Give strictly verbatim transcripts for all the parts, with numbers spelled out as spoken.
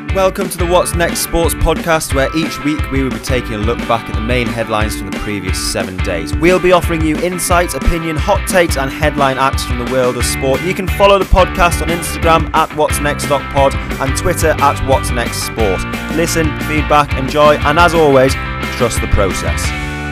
Welcome to the What's Next Sports podcast, where each week we will be taking a look back at the main headlines from the previous seven days. We'll be offering you insights, opinion, hot takes and headline acts from the world of sport. You can follow the podcast on Instagram at whats next dot pod and Twitter at whats next sport. Listen, feedback, enjoy, and as always, trust the process.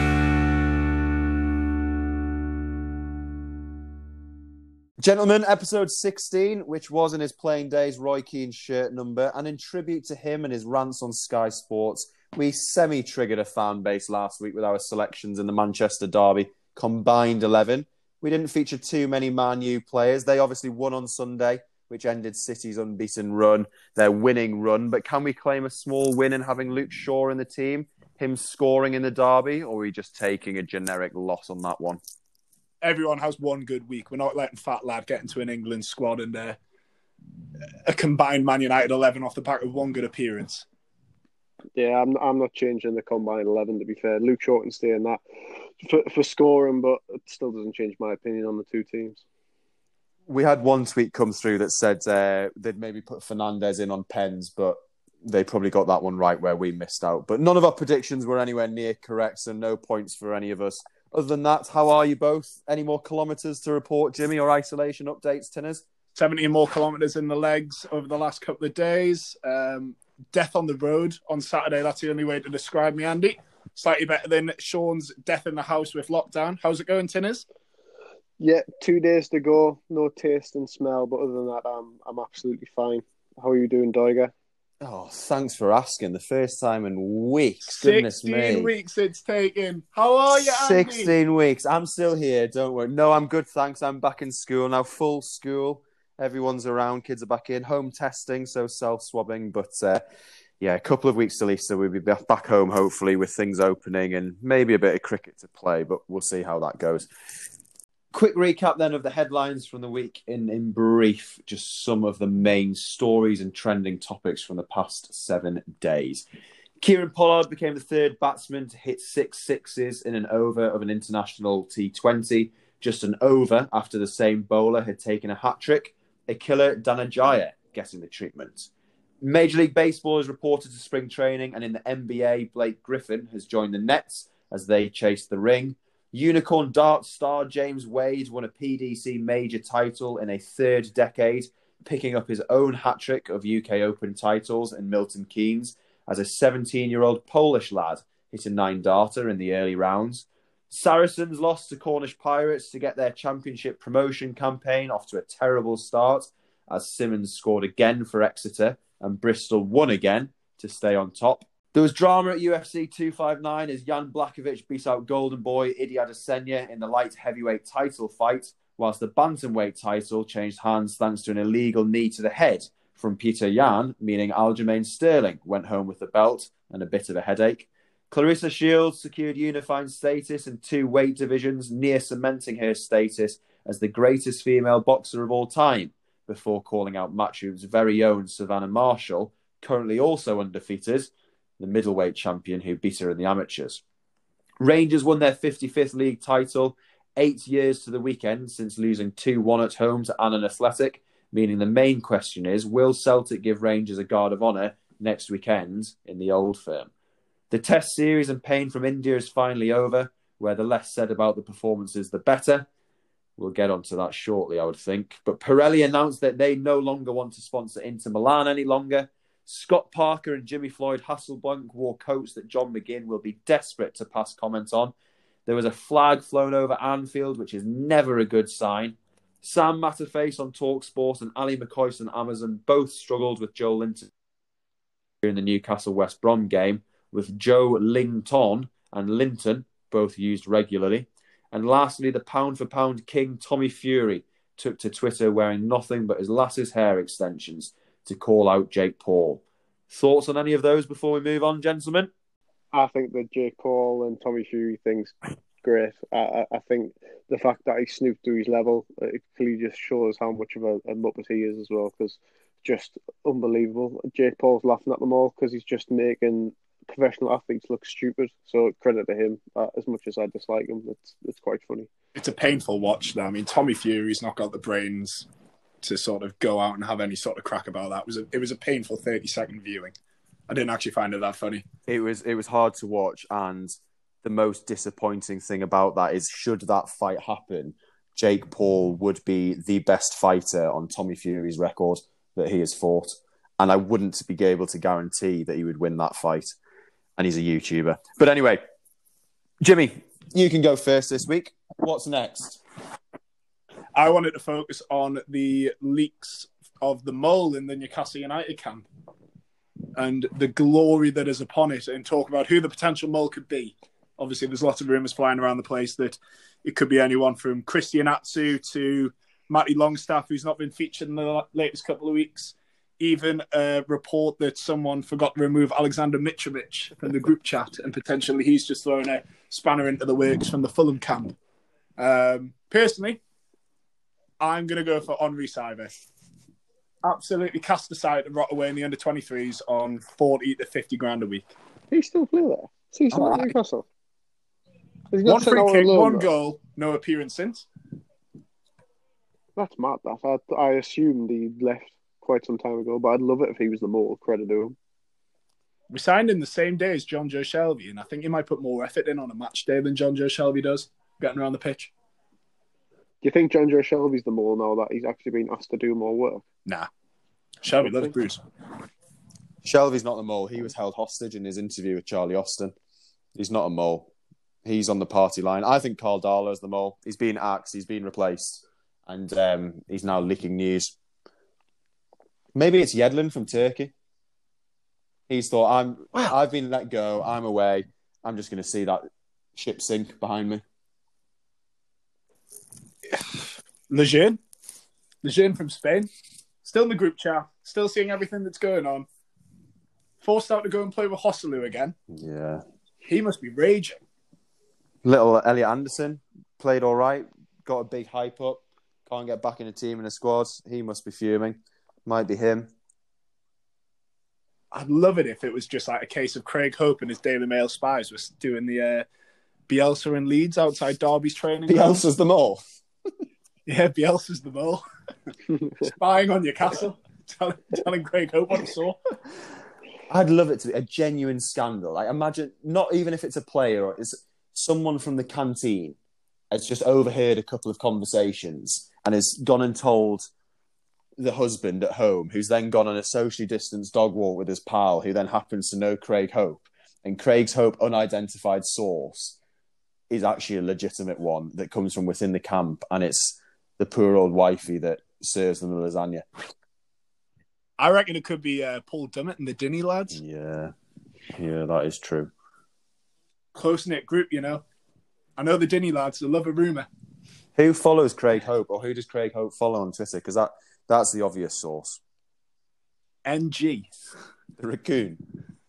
Gentlemen, episode sixteen, which was in his playing days Roy Keane's shirt number, and in tribute to him and his rants on Sky Sports, we semi-triggered a fan base last week with our selections in the Manchester derby, combined eleven. We didn't feature too many Man U players. They obviously won on Sunday, which ended City's unbeaten run, their winning run. But can we claim a small win in having Luke Shaw in the team, him scoring in the derby, or are we just taking a generic loss on that one? Everyone has one good week. We're not letting Fat Lad get into an England squad and uh, a combined Man United eleven off the back of one good appearance. Yeah, I'm I'm not changing the combined eleven, to be fair. Luke Shaw can stay in that for, for scoring, but it still doesn't change my opinion on the two teams. We had one tweet come through that said uh, they'd maybe put Fernandes in on pens, but they probably got that one right where we missed out. But none of our predictions were anywhere near correct, so no points for any of us. Other than that, how are you both? Any more kilometres to report, Jimmy, or isolation updates, Tinners? seventeen more kilometres in the legs over the last couple of days. Um, death on the road on Saturday. That's the only way to describe me, Andy. Slightly better than Sean's death in the house with lockdown. How's it going, Tinners? Yeah, two days to go. No taste and smell, but other than that, I'm I'm absolutely fine. How are you doing, Doiger? Oh, thanks for asking. The first time in weeks. Goodness me. sixteen weeks it's taken. How are you, Andy? sixteen weeks. I'm still here. Don't worry. No, I'm good, thanks. I'm back in school now. Full school. Everyone's around. Kids are back in. Home testing, so self-swabbing. But, uh, yeah, a couple of weeks till Easter. We'll be back home, hopefully, with things opening and maybe a bit of cricket to play. But we'll see how that goes. Quick recap then of the headlines from the week in, in brief, just some of the main stories and trending topics from the past seven days. Kieran Pollard became the third batsman to hit six sixes in an over of an international T twenty, just an over after the same bowler had taken a hat-trick, Akila Dhananjaya getting the treatment. Major League Baseball is reported to spring training, and in the N B A, Blake Griffin has joined the Nets as they chase the ring. Unicorn darts star James Wade won a P D C major title in a third decade, picking up his own hat-trick of U K Open titles in Milton Keynes as a seventeen-year-old Polish lad hit a nine-darter in the early rounds. Saracens lost to Cornish Pirates to get their championship promotion campaign off to a terrible start as Simmons scored again for Exeter and Bristol won again to stay on top. There was drama at U F C two fifty-nine as Jan Blachowicz beat out Golden Boy Idi Adesanya in the light heavyweight title fight, whilst the bantamweight title changed hands thanks to an illegal knee to the head from Peter Yan, meaning Aljamain Sterling went home with the belt and a bit of a headache. Clarissa Shields secured unifying status in two weight divisions, near cementing her status as the greatest female boxer of all time, before calling out Matchroom's very own Savannah Marshall, currently also undefeated, the middleweight champion who beat her in the amateurs. Rangers won their fifty-fifth league title, eight years to the weekend since losing two one at home to Annan Athletic, meaning the main question is, will Celtic give Rangers a guard of honour next weekend in the Old Firm? The Test series and pain from India is finally over, where the less said about the performances, the better. We'll get onto that shortly, I would think. But Pirelli announced that they no longer want to sponsor Inter Milan any longer. Scott Parker and Jimmy Floyd Hasselbank wore coats that John McGinn will be desperate to pass comment on. There was a flag flown over Anfield, which is never a good sign. Sam Matterface on TalkSport and Ali McCoy on Amazon both struggled with Joe Linton in the Newcastle West Brom game, with Joe Linton and Linton both used regularly. And lastly, the pound-for-pound king Tommy Fury took to Twitter wearing nothing but his lass's hair extensions to call out Jake Paul. Thoughts on any of those before we move on, gentlemen? I think the Jake Paul and Tommy Fury thing's great. I, I, I think the fact that he snooped to his level, it clearly just shows how much of a, a muppet he is as well, because just unbelievable. Jake Paul's laughing at them all because he's just making professional athletes look stupid. So credit to him. Uh, as much as I dislike him, it's it's quite funny. It's a painful watch now. I mean, Tommy Fury's not got the brains to sort of go out and have any sort of crack about that. It was a, it was a painful thirty second viewing. I didn't actually find it that funny. It was it was hard to watch, and the most disappointing thing about that is, should that fight happen, Jake Paul would be the best fighter on Tommy Fury's record that he has fought, and I wouldn't be able to guarantee that he would win that fight. And he's a YouTuber. But anyway, Jimmy, you can go first this week. What's next? I wanted to focus on the leaks of the mole in the Newcastle United camp and the glory that is upon it, and talk about who the potential mole could be. Obviously, there's lots of rumours flying around the place that it could be anyone from Christian Atsu to Matty Longstaff, who's not been featured in the latest couple of weeks. Even a report that someone forgot to remove Alexander Mitrovic from the group chat, and potentially he's just throwing a spanner into the works from the Fulham camp. Um, personally, I'm going to go for Henri Saivet. Absolutely cast aside and rot away in the under twenty-threes on forty to fifty grand a week. He still play there? Is he still at Newcastle? Is he One not sent free out kick, alone, one though? goal, no appearance since. That's mad, that. I, I assumed he left quite some time ago, but I'd love it if he was the mole. Credit to him. We signed him the same day as John Joe Shelby, and I think he might put more effort in on a match day than John Joe Shelby does, getting around the pitch. Do you think John Joe Shelby's the mole now that he's actually been asked to do more work? Nah. Shelby loves Bruce. Shelby's not the mole. He was held hostage in his interview with Charlie Austin. He's not a mole. He's on the party line. I think Carl Darlow's the mole. He's been axed. He's been replaced. And um, he's now leaking news. Maybe it's Yedlin from Turkey. He's thought, I'm, wow. I've been let go. I'm away. I'm just going to see that ship sink behind me. Lejeune. Lejeune from Spain. Still in the group chat. Still seeing everything that's going on. Forced out to go and play with Hosselu again. Yeah. He must be raging. Little Elliot Anderson played all right. Got a big hype up. Can't get back in a team in a squad. He must be fuming. Might be him. I'd love it if it was just like a case of Craig Hope and his Daily Mail spies was doing the uh, Bielsa in Leeds outside Derby's training. Bielsa's the mole. Yeah, Bielsa's the mole. Spying on Newcastle, telling, telling Craig Hope what he saw. I'd love it to be a genuine scandal. Like, imagine, not even if it's a player or it's someone from the canteen has just overheard a couple of conversations and has gone and told the husband at home, who's then gone on a socially distanced dog walk with his pal, who then happens to know Craig Hope. And Craig's Hope unidentified source is actually a legitimate one that comes from within the camp, and it's the poor old wifey that serves them the lasagna. I reckon it could be uh, Paul Dummett and the Dinny lads. Yeah, yeah, that is true. Close-knit group, you know. I know the Dinny lads, they love a rumour. Who follows Craig Hope, or who does Craig Hope follow on Twitter? Because that, that's the obvious source. N G. The raccoon.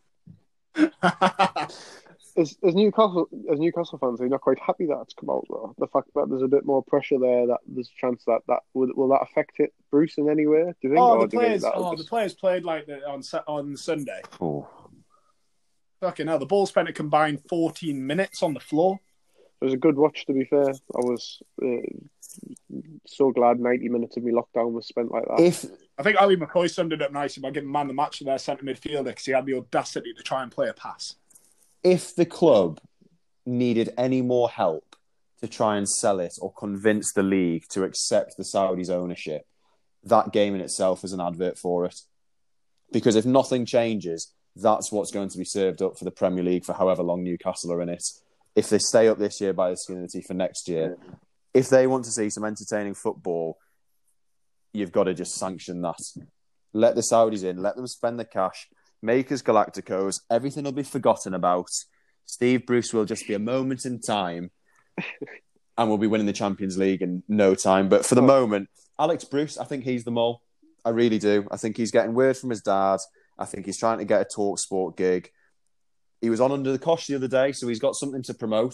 As, as Newcastle as Newcastle fans, are you not quite happy that it's come out, though? The fact that there's a bit more pressure there, that there's a chance that that will, will that affect it, Bruce, in any way? Do you think? Oh, or the do you think players! that'll Oh, just... the players played like the, on on Sunday. Oh. Fucking hell! The ball spent a combined fourteen minutes on the floor. It was a good watch, to be fair. I was uh, so glad ninety minutes of my lockdown was spent like that. If I think Ali McCoy summed it up nicely by giving man the match to their centre midfielder because he had the audacity to try and play a pass. If the club needed any more help to try and sell it or convince the league to accept the Saudis' ownership, that game in itself is an advert for it. Because if nothing changes, that's what's going to be served up for the Premier League for however long Newcastle are in it. If they stay up this year by the skin of the teeth for next year, if they want to see some entertaining football, you've got to just sanction that. Let the Saudis in, let them spend the cash, make us Galacticos, everything will be forgotten about. Steve Bruce will just be a moment in time and we'll be winning the Champions League in no time. But for the moment, Alex Bruce, I think he's the mole. I really do. I think he's getting word from his dad. I think he's trying to get a Talk Sport gig. He was on Under the Cosh the other day, so he's got something to promote.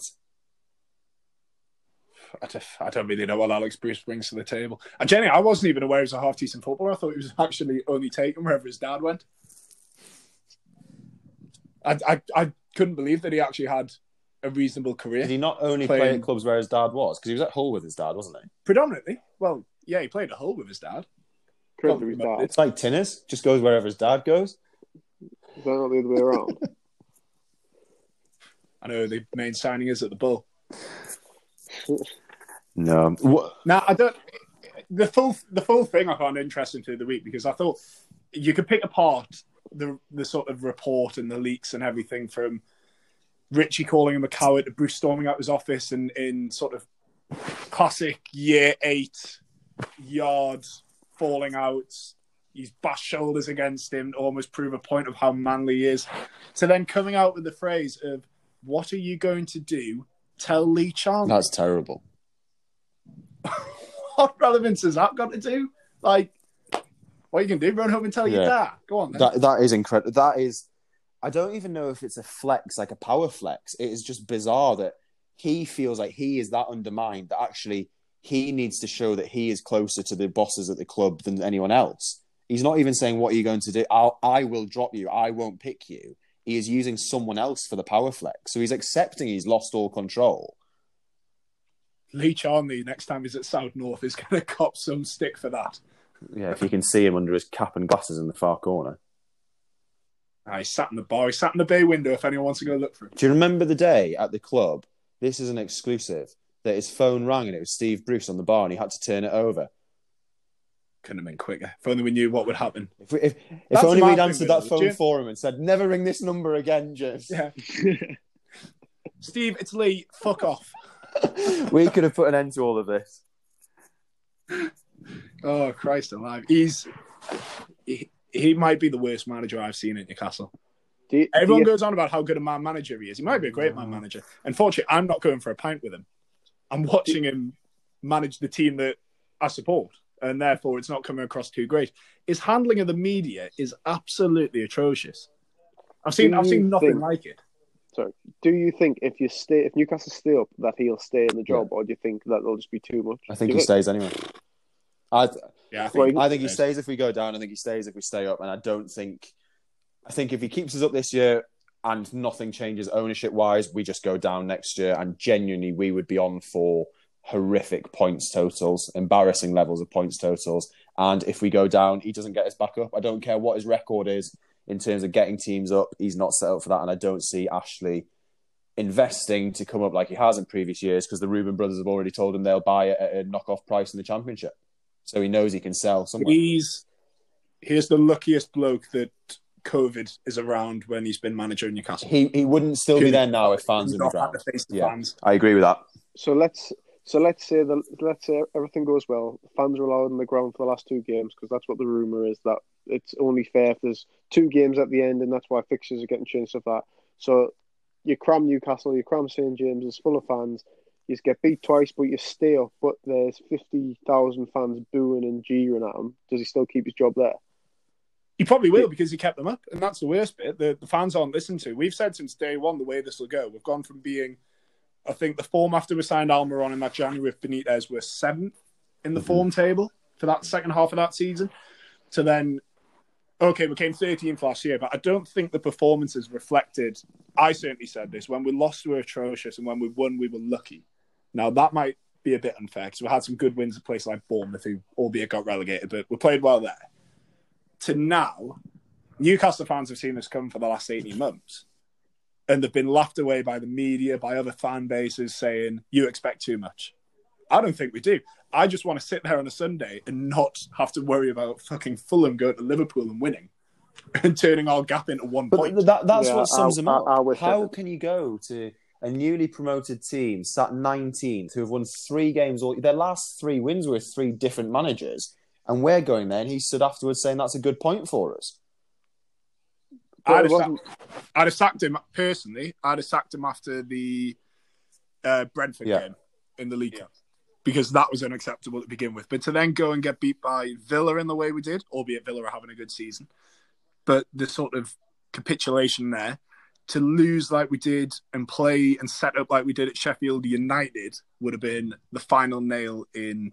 I don't, I don't really know what Alex Bruce brings to the table. And Jenny, I wasn't even aware he was a half-decent footballer. I thought he was actually only taken wherever his dad went. I, I, I couldn't believe that he actually had a reasonable career. Did he not only playing... play at clubs where his dad was? Because he was at Hull with his dad, wasn't he? Predominantly. Well, yeah, he played at Hull with his dad. trade to his dad. It's like Tinners, just goes wherever his dad goes. Is that not the other way around? I know the main signing is at the Bull. No. What? Now I don't. The full the full thing I found interesting through the week because I thought you could pick apart the the sort of report and the leaks and everything from Richie calling him a coward to Bruce storming out his office and in sort of classic year eight yards falling out. He's bashed shoulders against him to almost prove a point of how manly he is. To then coming out with the phrase of, what are you going to do? Tell Lee Charnley. That's terrible. What relevance has that got to do? Like, what you can do? Run home and tell Yeah. your dad. Go on then. That That is incredible. That is... I don't even know if it's a flex, like a power flex. It is just bizarre that he feels like he is that undermined that actually he needs to show that he is closer to the bosses at the club than anyone else. He's not even saying, what are you going to do? I'll, I will drop you. I won't pick you. He is using someone else for the power flex. So he's accepting he's lost all control. Lee Charnley, next time he's at South North, is going to cop some stick for that. Yeah, if you can see him under his cap and glasses in the far corner. Ah, he sat in the bar. He sat in the bay window if anyone wants to go look for him. Do you remember the day at the club? This is an exclusive. That his phone rang and it was Steve Bruce on the bar and he had to turn it over. Couldn't have been quicker. If only we knew what would happen. If, we, if, if That's only my we'd thing answered with that it, phone Jim. for him and said, never ring this number again, James. Yeah. Steve, it's Lee. Fuck off. We could have put an end to all of this. Oh, Christ alive. He's... He, he might be the worst manager I've seen at Newcastle. Do you, Everyone do you, goes on about how good a man manager he is. He might be a great man manager. Unfortunately, I'm not going for a pint with him. I'm watching him manage the team that I support, and therefore it's not coming across too great. His handling of the media is absolutely atrocious. I've seen Do I've you seen nothing think- like it. sorry, do you think if you stay, if Newcastle stay up, that he'll stay in the job, or do you think that will just be too much? I think Do he you stays anyway. I, Yeah, I Well, think, I think he stays if we go down. I think he stays if we stay up. And I don't think... I think if he keeps us up this year and nothing changes ownership-wise, we just go down next year. And genuinely, we would be on for horrific points totals, embarrassing levels of points totals. And if we go down, he doesn't get us back up. I don't care what his record is in terms of getting teams up. He's not set up for that. And I don't see Ashley investing to come up like he has in previous years because the Reuben brothers have already told him they'll buy it at a knockoff price in the Championship. So he knows he can sell somewhere. he's he's the luckiest bloke that COVID is around when he's been manager in Newcastle. He he wouldn't still be there now if fans He's in the not had ground. to face the Yeah, fans. I agree with that. So let's so let's say that let's say everything goes well. Fans are allowed on the ground for the last two games because that's what the rumor is. That it's only fair if there's two games at the end, and that's why fixtures are getting changed. Stuff like that. So you cram Newcastle, you cram Saint James, it's full of fans. You get beat twice, but you stay up. But there's fifty thousand fans booing and jeering at him. Does he still keep his job there? He probably will because he kept them up, and that's the worst bit. The, the fans aren't listened to. We've said since day one the way this will go. We've gone from being, I think, the form after we signed Almiron in that January with Benitez were seventh in the mm-hmm. form table for that second half of that season, to then, okay, we came thirteenth last year, but I don't think the performances reflected. I certainly said this when we lost, we were atrocious, and when we won, we were lucky. Now that might be a bit unfair because we had some good wins at places like Bournemouth, who albeit got relegated, but we played well there. To now, Newcastle fans have seen this come for the last eighteen months, and they've been laughed away by the media, by other fan bases saying, you expect too much. I don't think we do. I just want to sit there on a Sunday and not have to worry about fucking Fulham going to Liverpool and winning and turning our gap into one but point. That, that's Yeah, what sums I, them up. I, I How can you go to a newly promoted team, sat nineteenth, who have won three games, all their last three wins were with three different managers, and we're going there, and he stood afterwards saying that's a good point for us. I'd have, sacked, I'd have sacked him personally. I'd have sacked him after the uh, Brentford Yeah. game in the League Cup because that was unacceptable to begin with. But to then go and get beat by Villa in the way we did, albeit Villa are having a good season, but the sort of capitulation there, to lose like we did and play and set up like we did at Sheffield United would have been the final nail in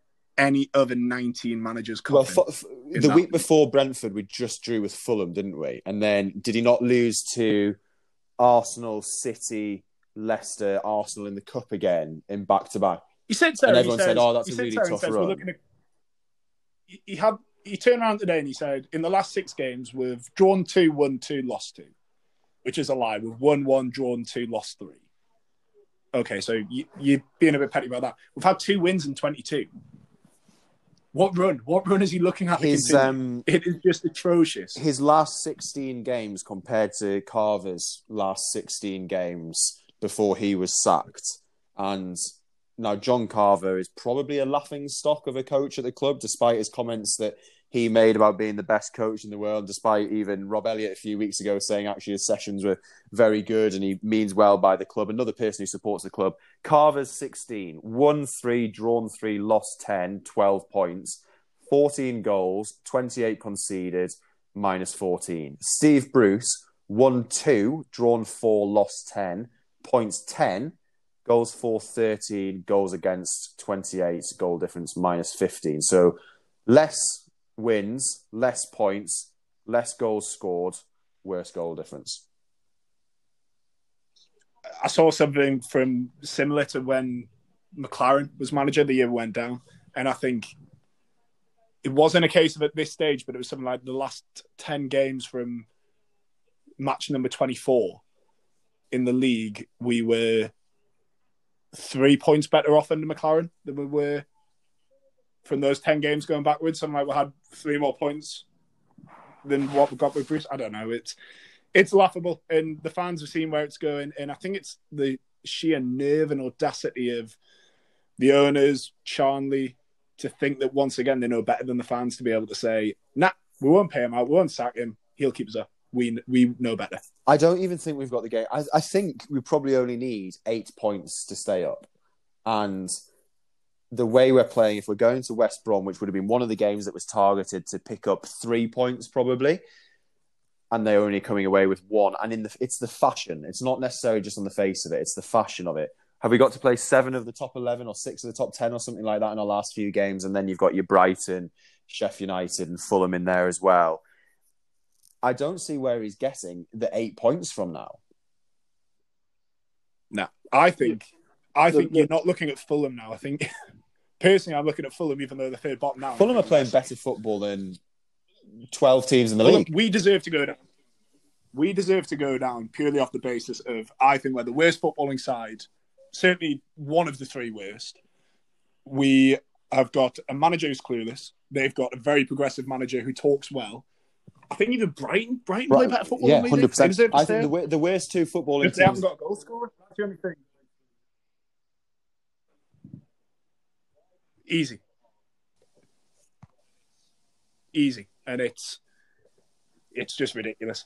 any other nineteen managers' Well, coffin. f- f- the week before Brentford, we just drew with Fulham, didn't we? And then did he not lose to Arsenal, City, Leicester, Arsenal in the Cup again in back-to-back? He said so. And everyone he said, says, oh, that's he a said really so, he tough says, run. we're looking at, he, he had he turned around today and he said, in the last six games, we've drawn two, won two, lost two, which is a lie. We've won one, drawn two, lost three. Okay, so you, you're being a bit petty about that. We've had two wins in twenty-two. What run? What run is he looking at? His, um, it is just atrocious. His last sixteen games compared to Carver's last sixteen games before he was sacked. And now John Carver is probably a laughing stock of a coach at the club, despite his comments that he made about being the best coach in the world, despite even Rob Elliott a few weeks ago saying actually his sessions were very good and he means well by the club. Another person who supports the club. Carver's sixteen, won three, drawn three, lost ten, twelve points, fourteen goals, twenty-eight conceded, minus fourteen. Steve Bruce, won two, drawn four, lost ten, points ten, goals for thirteen, goals against twenty-eight, goal difference minus fifteen. So less wins, less points, less goals scored, worse goal difference. I saw something from similar to when McLaren was manager the year we went down. And I think it wasn't a case of at this stage, but it was something like the last ten games from match number twenty-four in the league, we were three points better off under McLaren than we were from those ten games going backwards. Something like we had three more points than what we got with Bruce. I don't know. It's it's laughable, and the fans have seen where it's going. And I think it's the sheer nerve and audacity of the owners, Charnley, to think that once again they know better than the fans to be able to say, "Nah, we won't pay him out. We won't sack him. He'll keep us up. We we know better." I don't even think we've got the game. I, I think we probably only need eight points to stay up, and the way we're playing, if we're going to West Brom, which would have been one of the games that was targeted to pick up three points probably, and they're only coming away with one. And in the, it's the fashion. It's not necessarily just on the face of it. It's the fashion of it. Have we got to play seven of the top eleven or six of the top ten or something like that in our last few games? And then you've got your Brighton, Sheffield United and Fulham in there as well. I don't see where he's getting the eight points from now. No, I think I think you're not looking at Fulham now. I think personally, I'm looking at Fulham, even though they're third bottom now. Fulham are playing better football than twelve teams in the Fulham, league. We deserve to go down. We deserve to go down purely off the basis of I think we're the worst footballing side, certainly one of the three worst. We have got a manager who's clueless. They've got a very progressive manager who talks well. I think even Brighton, Brighton Right. play better football Yeah, than we one hundred percent. do. I think the, the worst two footballing If they haven't teams... got a goal scorer, that's the only thing. Easy. Easy. And it's it's just ridiculous.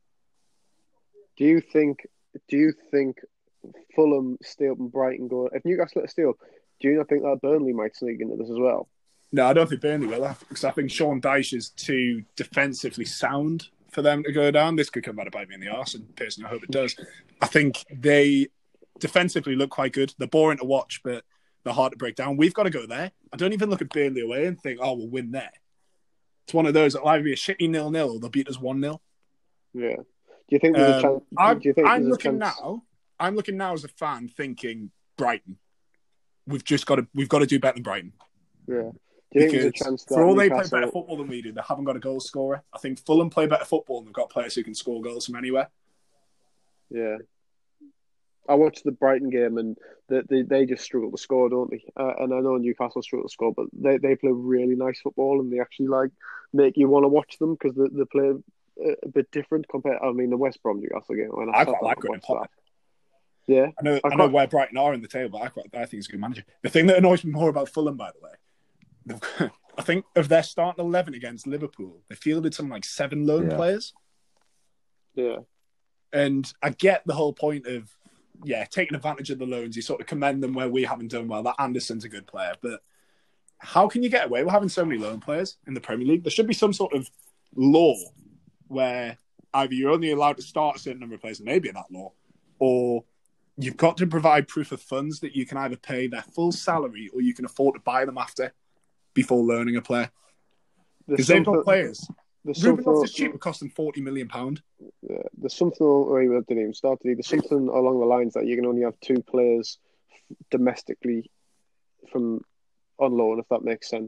Do you think? Do you think Fulham stay up and Brighton go? If Newcastle let stay up, do you not think that Burnley might sneak into this as well? No, I don't think Burnley will, because I think Sean Dyche is too defensively sound for them to go down. This could come back to bite me in the arse, and personally, I hope it does. I think they defensively look quite good. They're boring to watch, but they're hard to break down. We've got to go there. I don't even look at Burnley away and think, oh, we'll win there. It's one of those that'll either be a shitty nil-nil or they'll beat us one nil. Yeah. Do you think there's um, a chance? I'm, do you think I'm there's looking a chance... now. I'm looking now as a fan, thinking Brighton. We've just got to. We've got to do better than Brighton. Yeah. Do you because think there's a chance that for all Newcastle... they play better football than we do, they haven't got a goal scorer. I think Fulham play better football and they've got players who can score goals from anywhere. Yeah. I watched the Brighton game and they they, they just struggle to score, don't they? Uh, and I know Newcastle struggle to score, but they, they play really nice football and they actually like make you want to watch them because they, they play a, a bit different compared. I mean, the West Brom Newcastle game. When I, I quite like Graham Potter. Yeah, I know. I, I, quite... know where Brighton are in the table, but I, quite, I think he's a good manager. The thing that annoys me more about Fulham, by the way, I think of their starting eleven against Liverpool, they fielded something like seven loan yeah. players. Yeah, and I get the whole point of. Yeah, taking advantage of the loans, you sort of commend them where we haven't done well. That Anderson's a good player, but how can you get away with having so many loan players in the Premier League? There should be some sort of law where either you're only allowed to start a certain number of players, and maybe that law, or you've got to provide proof of funds that you can either pay their full salary or you can afford to buy them after before loaning a player. Because they've got players. Ruben Loftus-Cheek would cost them forty million pounds. Yeah, there's something, or he didn't even start, did he? There's something along the lines that you can only have two players domestically from on loan, if that makes sense.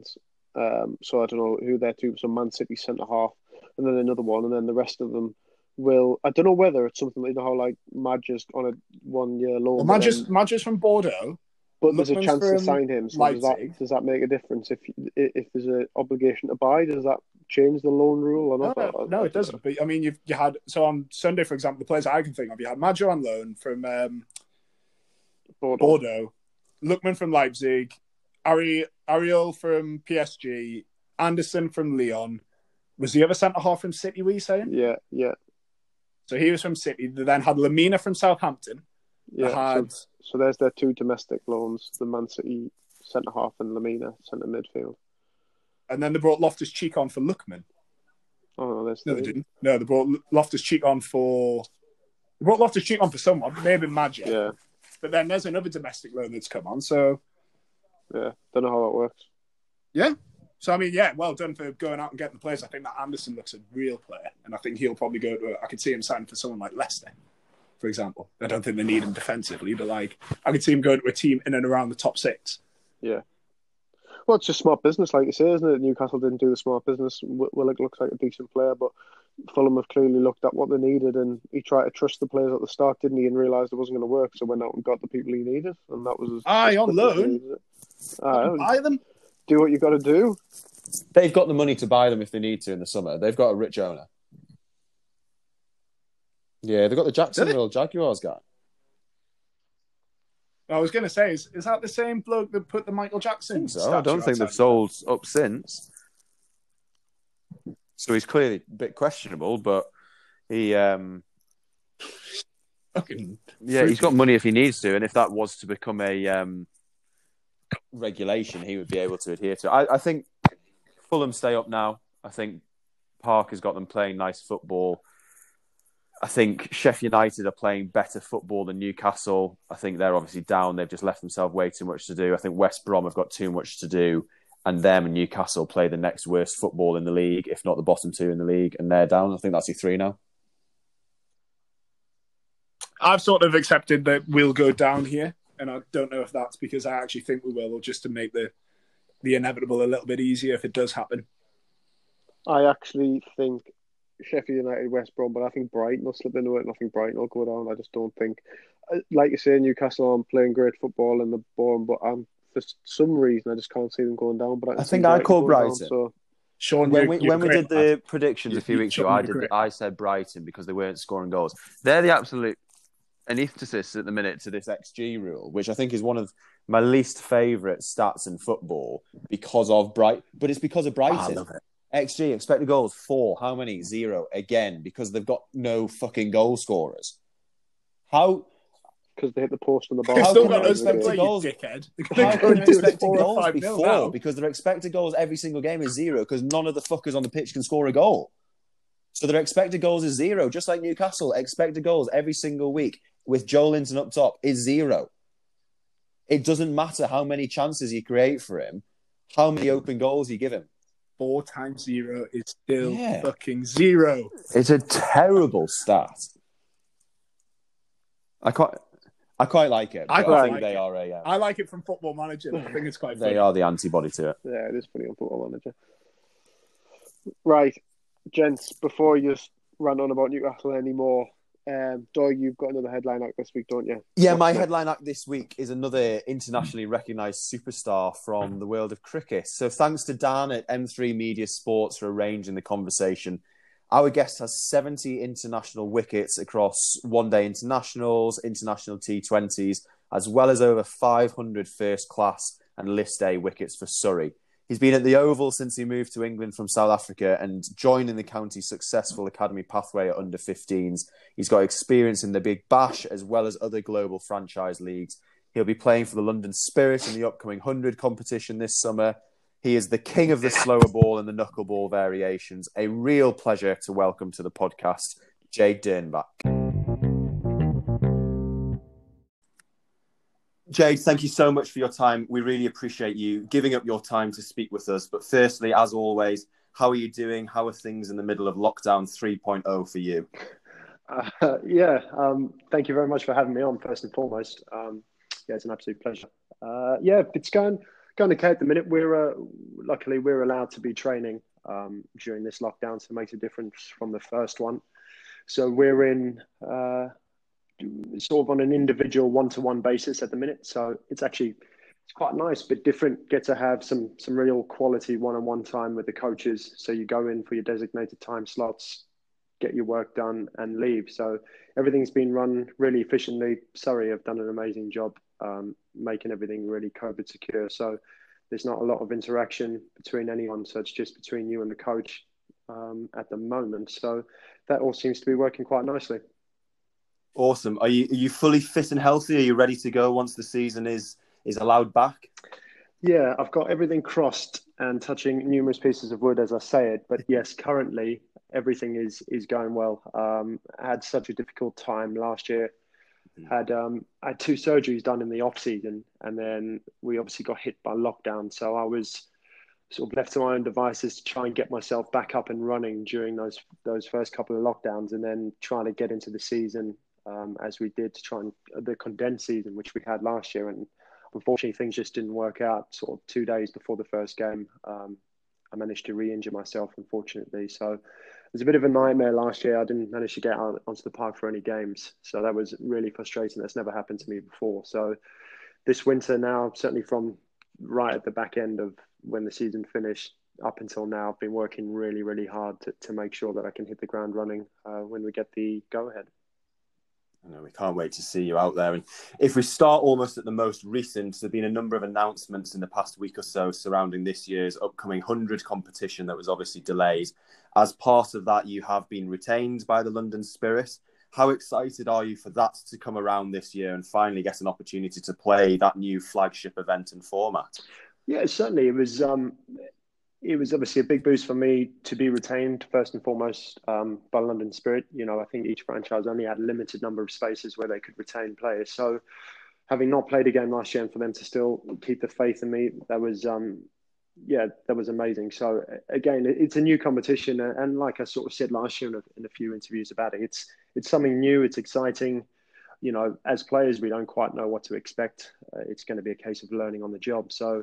Um, so I don't know who they're two. So Man City centre half, and then another one, and then the rest of them will. I don't know whether it's something like, you know how like Madge's on a one year loan. Well, but Madge's, then- Madge's from Bordeaux. But there's a Lookman's chance to from sign him. So does that Leipzig. does that make a difference if if there's an obligation to buy? Does that change the loan rule or No, not? no, I- no, I it doesn't. But I mean, you've you had so on Sunday, for example, the players I can think of, you had Madge on loan from um, Bordeaux. Bordeaux, Lookman from Leipzig, Ari Ariel from P S G, Anderson from Lyon. Was the other centre half from City? Were you saying? Yeah, yeah, So he was from City. They then had Lamina from Southampton. They yeah. had So, so there's their two domestic loans: the Man City centre half and Lamina centre midfield. and then they brought Loftus Cheek on for Lookman. Oh no, there's No, they three. didn't. No, they brought Loftus Cheek on for. They brought Loftus Cheek on for someone, maybe Magic. Yeah, But then there's another domestic loan that's come on. So yeah. Don't know how that works. yeah. So I mean, yeah, well done for going out and getting the players. I think that Anderson looks a real player, and I think he'll probably go to. I could see him signing for someone like Leicester, for example. I don't think they need him defensively, but like I could see him going to a team in and around the top six. Yeah. Well, it's just smart business, like you say, isn't it? Newcastle didn't do the smart business. Willock looks like a decent player, but Fulham have clearly looked at what they needed, and he tried to trust the players at the start, didn't he? And realised it wasn't going to work, so went out and got the people he needed, and that was. Aye, on loan. Aye, Buy them. do what you got to do. They've got the money to buy them if they need to in the summer. They've got a rich owner. Yeah, they've got the Jacksonville Jaguars guy. I was going to say, is, is that the same bloke that put the Michael I Jackson? think so. I don't statue think they've outside? sold up since. So he's clearly a bit questionable, but he, um, Fucking yeah, he's got money if he needs to, and if that was to become a um, regulation, he would be able to adhere to it. I, I think Fulham stay up now. I think Park has got them playing nice football. I think Sheffield United are playing better football than Newcastle. I think they're obviously down. They've just left themselves way too much to do. I think West Brom have got too much to do. And them and Newcastle play the next worst football in the league, if not the bottom two in the league, and they're down. I think that's your three now. I've sort of accepted that we'll go down here, and I don't know if that's because I actually think we will, or just to make the the inevitable a little bit easier if it does happen. I actually think Sheffield United, West Brom, but I think Brighton will slip into it, and I think Brighton will go down. I just don't think, like you say, Newcastle aren't playing great football in the bottom, but I'm for some reason I just can't see them going down. But I, I see think I Brighton called going down, Brighton. so Sean, When you're, we you're when we great, did lad. the predictions a few You- weeks you- ago, I you're did. great. I said Brighton because they weren't scoring goals. They're the absolute antithesis at the minute to this X G rule, which I think is one of my least favourite stats in football because of Bright. But it's because of Brighton. I love it. X G, expected goals, four. How many? Zero. Again, because they've got no fucking goal scorers. How because they hit the post on the bar. They've How still can got they us to expect play, you goals? dickhead. How They're can going their to do it expected four or goals five be nil four? now. Because their expected goals every single game is zero because none of the fuckers on the pitch can score a goal. So their expected goals is zero, just like Newcastle. Expected goals every single week with Joe Linton up top is zero. It doesn't matter how many chances you create for him, how many open goals you give him. Four times zero is still Yeah. fucking zero. It's a terrible stat. I quite, I quite like it. I But I, quite think like they it. are a. Um, I like it from Football Manager. I think it's quite funny. they are the antibody to it. Yeah, it is funny on Football Manager. Right, gents, before you just run on about Newcastle anymore, um, Doig, you've got another headline out this week, don't you? Yeah, What's my next? headline act this week is another internationally recognised superstar from the world of cricket. So thanks to Dan at M three Media Sports for arranging the conversation. Our guest has seventy international wickets across one-day internationals, international T twenties, as well as over five hundred first-class and List A wickets for Surrey. He's been at the Oval since he moved to England from South Africa and joined in the county's successful academy pathway at under fifteens. He's got experience in the Big Bash as well as other global franchise leagues. He'll be playing for the London Spirit in the upcoming one hundred competition this summer. He is the king of the slower ball and the knuckleball variations. A real pleasure to welcome to the podcast, Jade Dernbach. Jade, thank you so much for your time. We really appreciate you giving up your time to speak with us. But firstly, as always, how are you doing? How are things in the middle of lockdown three point oh for you? Uh, yeah, um, thank you very much for having me on, first and foremost. Um, yeah, it's an absolute pleasure. Uh, yeah, it's going going okay at the minute. We're uh, luckily we're allowed to be training um, during this lockdown, so it makes a difference from the first one. So we're in uh, sort of on an individual one-to-one basis at the minute. So it's actually it's quite nice, but different. Get to have some some real quality one-on-one time with the coaches. So you go in for your designated time slots, get your work done, and leave. So everything's been run really efficiently. Surrey have done an amazing job um, making everything really COVID secure. So there's not a lot of interaction between anyone. So it's just between you and the coach um, at the moment. So that all seems to be working quite nicely. Awesome. Are you are you fully fit and healthy? Are you ready to go once the season is is allowed back? Yeah, I've got everything crossed and touching numerous pieces of wood as I say it. But yes, currently everything is is going well. Um, I had such a difficult time last year. Had um, I had two surgeries done in the off season, and then we obviously got hit by lockdown. So I was sort of left to my own devices to try and get myself back up and running during those those first couple of lockdowns, and then trying to get into the season um, as we did to try and the condensed season which we had last year. And unfortunately, things just didn't work out. Sort of two days before the first game, um, I managed to re-injure myself, unfortunately. So it was a bit of a nightmare last year. I didn't manage to get out onto the park for any games. So that was really frustrating. That's never happened to me before. So this winter now, certainly from right at the back end of when the season finished up until now, I've been working really, really hard to, to make sure that I can hit the ground running uh, when we get the go-ahead. I know, we can't wait to see you out there. And if we start almost at the most recent, there have been a number of announcements in the past week or so surrounding this year's upcoming one hundred competition that was obviously delayed. As part of that, you have been retained by the London Spirit. How excited are you for that to come around this year and finally get an opportunity to play that new flagship event and format? Yeah, certainly. It was um, it was obviously a big boost for me to be retained first and foremost um, by London Spirit. You know, I think each franchise only had a limited number of spaces where they could retain players. So having not played a game last year and for them to still keep the faith in me, that was, um, yeah, that was amazing. So again, it's a new competition. And like I sort of said last year in a, in a few interviews about it, it's, it's something new. It's exciting. You know, as players, we don't quite know what to expect. Uh, it's going to be a case of learning on the job. So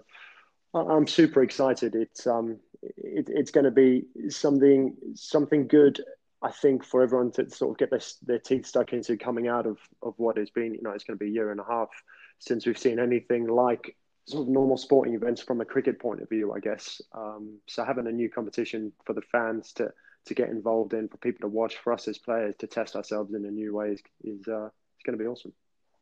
I'm super excited. It's um, it, it's going to be something something good, I think, for everyone to sort of get their, their teeth stuck into coming out of, of what has been. You know, it's going to be a year and a half since we've seen anything like sort of normal sporting events from a cricket point of view, I guess. Um, so having a new competition for the fans to to get involved in, for people to watch, for us as players to test ourselves in a new way is is uh, it's going to be awesome.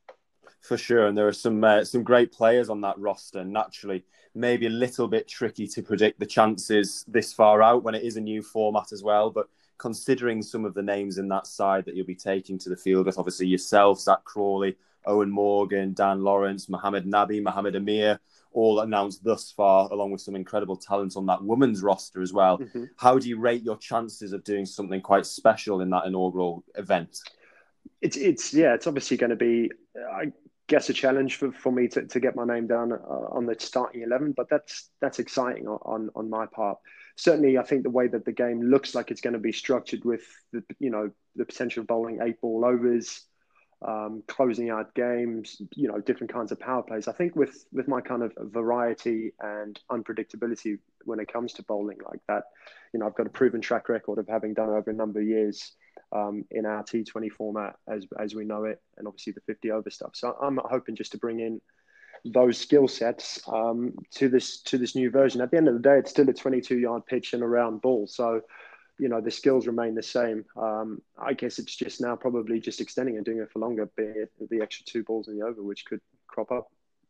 For sure, and there are some uh, some great players on that roster. Naturally, maybe a little bit tricky to predict the chances this far out when it is a new format as well. But considering some of the names in that side that you'll be taking to the field with, obviously yourself, Zach Crawley, Owen Morgan, Dan Lawrence, Mohamed Nabi, Mohamed Amir, all announced thus far, along with some incredible talent on that women's roster as well. Mm-hmm. How do you rate your chances of doing something quite special in that inaugural event? It's it's yeah, it's obviously going to be, I guess, a challenge for, for me to, to get my name down uh, on the starting eleven, but that's that's exciting on on my part. Certainly, I think the way that the game looks like it's going to be structured with the you know the potential of bowling eight ball overs, um, closing out games, you know, different kinds of power plays. I think with with my kind of variety and unpredictability when it comes to bowling like that, you know, I've got a proven track record of having done over a number of years um, in our T twenty format as as we know it, and obviously the fifty over stuff. So I'm hoping just to bring in those skill sets um, to this to this new version. At the end of the day, it's still a twenty-two yard pitch and a round ball. So, you know, the skills remain the same. Um, I guess it's just now probably just extending and doing it for longer, be it the extra two balls in the over, which could crop up.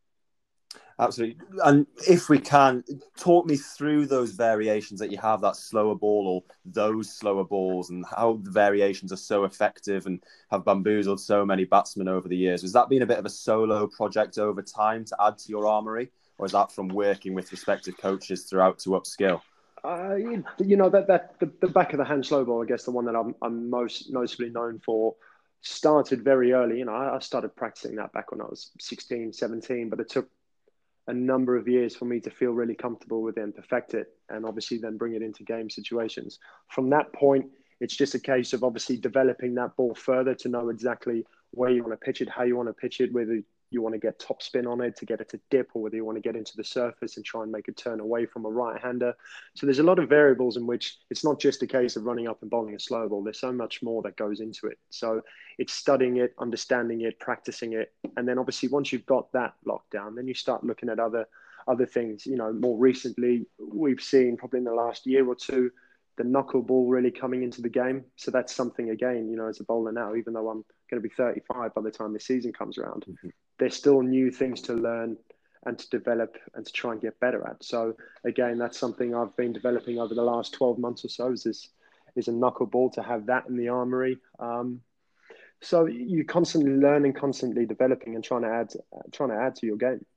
Absolutely. And if we can, talk me through those variations that you have, that slower ball or those slower balls, and how the variations are so effective and have bamboozled so many batsmen over the years. Has that been a bit of a solo project over time to add to your armoury, or is that from working with respective coaches throughout to upskill? Uh, you, you know, that that the, the back of the hand slow ball, I guess, the one that I'm, I'm most noticeably known for, started very early. You know, I, I started practicing that back when I was sixteen, seventeen, but it took a number of years for me to feel really comfortable with it and perfect it, and obviously then bring it into game situations. From that point, it's just a case of obviously developing that ball further to know exactly where you want to pitch it, how you want to pitch it, whether you want to get top spin on it to get it to dip, or whether you want to get into the surface and try and make it turn away from a right-hander. So there's a lot of variables in which it's not just a case of running up and bowling a slow ball. There's so much more that goes into it. So it's studying it, understanding it, practicing it. And then obviously once you've got that locked down, then you start looking at other other things. You know, more recently, we've seen probably in the last year or two, the knuckleball really coming into the game. So that's something, again, you know, as a bowler now, even though I'm going to be thirty-five by the time the season comes around, mm-hmm. there's still new things to learn and to develop and to try and get better at. So again, that's something I've been developing over the last twelve months or so, is this is a knuckleball, to have that in the armory. Um, so you're constantly learning, constantly developing, and trying to add, trying to add to your game.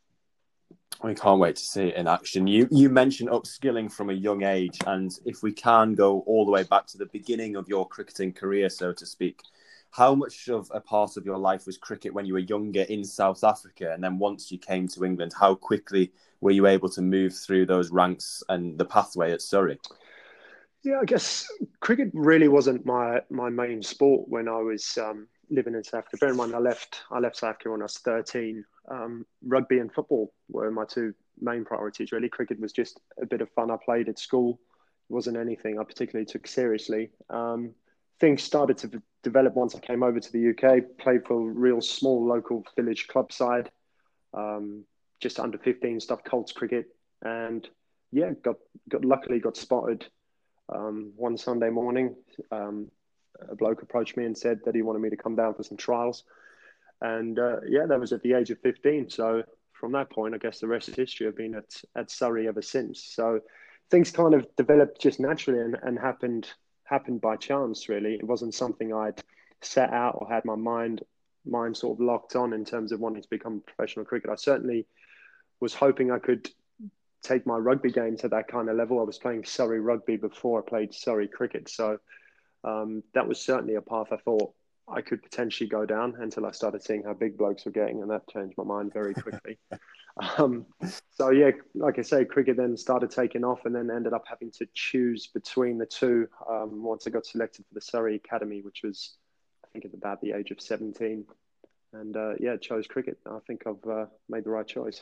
We can't wait to see it in action. You you mentioned upskilling from a young age, and if we can go all the way back to the beginning of your cricketing career, so to speak, how much of a part of your life was cricket when you were younger in South Africa? And then once you came to England, how quickly were you able to move through those ranks and the pathway at Surrey? Yeah, I guess cricket really wasn't my, my main sport when I was um, living in South Africa. Bear in mind, I left I left South Africa when I was thirteen. Um, rugby and football were my two main priorities, really. Cricket was just a bit of fun. I played at school. It wasn't anything I particularly took seriously. Um, things started to develop once I came over to the U K, played for a real small local village club side, um, just under fifteen stuff, Colts cricket. And yeah, got, got luckily got spotted um, one Sunday morning. Um, a bloke approached me and said that he wanted me to come down for some trials. And uh, yeah, that was at the age of fifteen. So from that point, I guess the rest is history. I've been at, at Surrey ever since. So things kind of developed just naturally and, and happened happened by chance, really. It wasn't something I'd set out or had my mind mind sort of locked on in terms of wanting to become a professional cricketer. I certainly was hoping I could take my rugby game to that kind of level. I was playing Surrey rugby before I played Surrey cricket. So um, that was certainly a path I thought I could potentially go down, until I started seeing how big blokes were getting, and that changed my mind very quickly. um, so yeah, like I say, cricket then started taking off, and then ended up having to choose between the two um, once I got selected for the Surrey Academy, which was, I think, at about the age of seventeen. And uh, yeah, chose cricket. I think I've uh, made the right choice.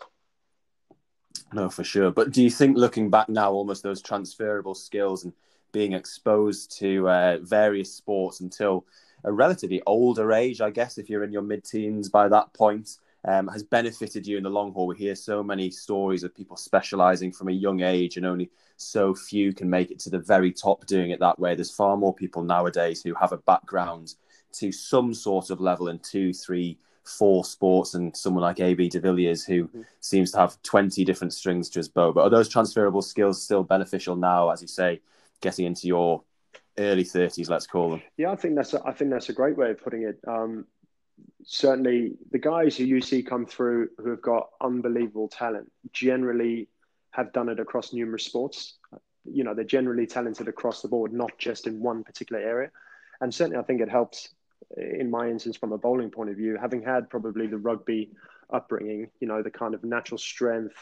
No, for sure. But do you think, looking back now, almost those transferable skills and being exposed to uh, various sports until a relatively older age, I guess, if you're in your mid-teens by that point, um, has benefited you in the long haul? We hear so many stories of people specialising from a young age, and only so few can make it to the very top doing it that way. There's far more people nowadays who have a background to some sort of level in two, three, four sports, and someone like A B de Villiers who mm-hmm. seems to have twenty different strings to his bow. But are those transferable skills still beneficial now, as you say, getting into your early thirties, let's call them? Yeah, I think that's a, I think that's a great way of putting it. Um, certainly, the guys who you see come through who have got unbelievable talent generally have done it across numerous sports. You know, they're generally talented across the board, not just in one particular area. And certainly, I think it helps in my instance from a bowling point of view, having had probably the rugby upbringing, you know, the kind of natural strength,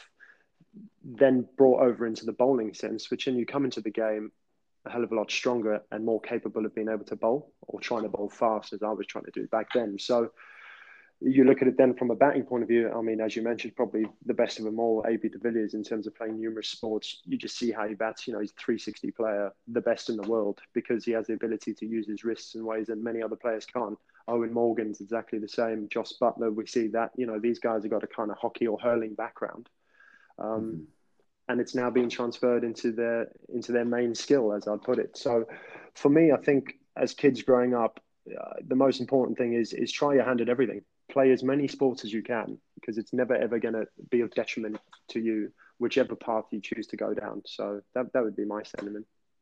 then brought over into the bowling sense, which then you come into the game a hell of a lot stronger and more capable of being able to bowl, or trying to bowl fast, as I was trying to do back then. So you look at it then from a batting point of view. I mean, as you mentioned, probably the best of them all, A B de Villiers, in terms of playing numerous sports. You just see how he bats. You know, he's a three sixty player, the best in the world, because he has the ability to use his wrists in ways that many other players can't. Owen Morgan's exactly the same. Jos Buttler, we see that. You know, these guys have got a kind of hockey or hurling background. Um, mm-hmm. And it's now being transferred into their into their main skill, as I'd put it. So for me, I think as kids growing up, uh, the most important thing is is try your hand at everything. Play as many sports as you can, because it's never, ever going to be of detriment to you, whichever path you choose to go down. So that that would be my sentiment.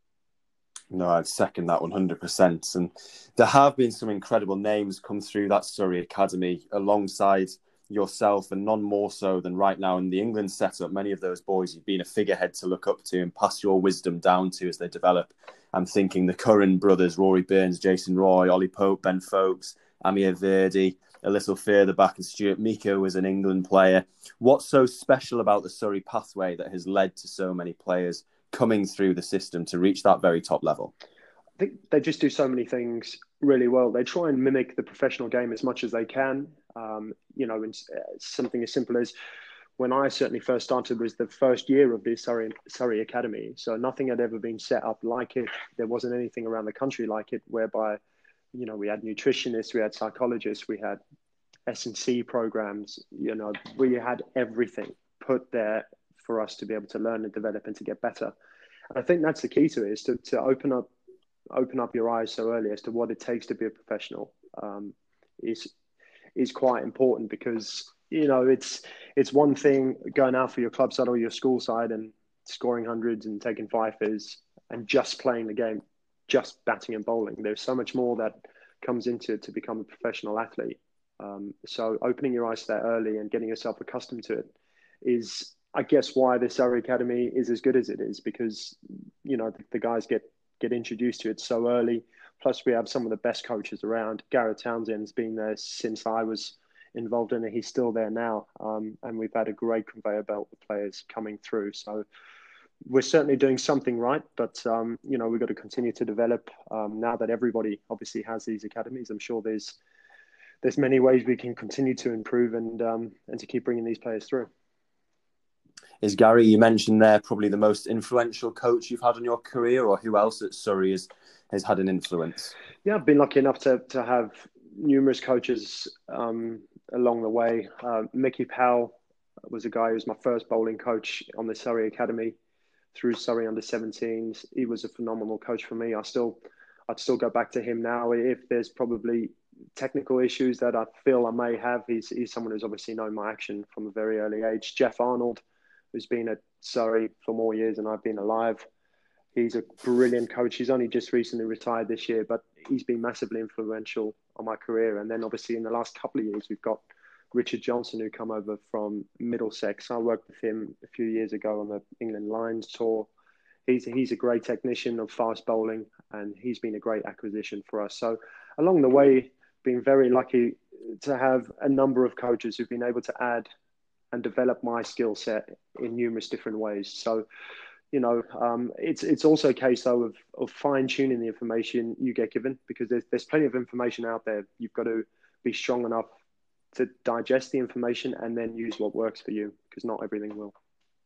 No, I'd second that one hundred percent. And there have been some incredible names come through that Surrey Academy alongside yourself, and none more so than right now in the England setup. Many of those boys you've been a figurehead to look up to and pass your wisdom down to as they develop. I'm thinking the Curran brothers, Rory Burns, Jason Roy, Ollie Pope, Ben Foakes, Amir Verdi. A little further back, and Stuart Miko was an England player. What's so special about the Surrey pathway that has led to so many players coming through the system to reach that very top level? I think they just do so many things really well. They try and mimic the professional game as much as they can. Um, you know, and something as simple as when I certainly first started was the first year of the Surrey, Surrey Academy. So nothing had ever been set up like it. There wasn't anything around the country like it, whereby, you know, we had nutritionists, we had psychologists, we had S and C programs. You know, we had everything put there for us to be able to learn and develop and to get better. And I think that's the key to it, is to, to open up open up your eyes so early as to what it takes to be a professional. Um, is is quite important, because you know it's it's one thing going out for your club side or your school side and scoring hundreds and taking fifers and just playing the game, just batting and bowling. There's so much more that comes into it to become a professional athlete. Um, so opening your eyes to that early and getting yourself accustomed to it is, I guess, why the Surrey Academy is as good as it is, because you know the, the guys get get introduced to it so early. Plus, we have some of the best coaches around. Gareth Townsend's been there since I was involved in it. He's still there now. Um, and we've had a great conveyor belt of players coming through. So we're certainly doing something right, but, um, you know, we've got to continue to develop. Um, now that everybody obviously has these academies, I'm sure there's there's many ways we can continue to improve and um, and to keep bringing these players through. Is Gary, you mentioned there, probably the most influential coach you've had in your career, or who else at Surrey has, has had an influence? Yeah, I've been lucky enough to, to have numerous coaches um, along the way. Uh, Mickey Powell was a guy who was my first bowling coach on the Surrey Academy through Surrey under seventeens. He was a phenomenal coach for me. I still, I'd still go back to him now if there's probably technical issues that I feel I may have. He's, he's someone who's obviously known my action from a very early age. Jeff Arnold, who's been at Surrey for more years than I've been alive. He's a brilliant coach. He's only just recently retired this year, but he's been massively influential on my career. And then obviously in the last couple of years, we've got Richard Johnson, who come over from Middlesex. I worked with him a few years ago on the England Lions tour. He's, he's a great technician of fast bowling, and he's been a great acquisition for us. So along the way, been very lucky to have a number of coaches who've been able to add and develop my skill set in numerous different ways. So, you know, um, it's it's also a case though of, of fine tuning the information you get given, because there's there's plenty of information out there. You've got to be strong enough to digest the information and then use what works for you, because not everything will.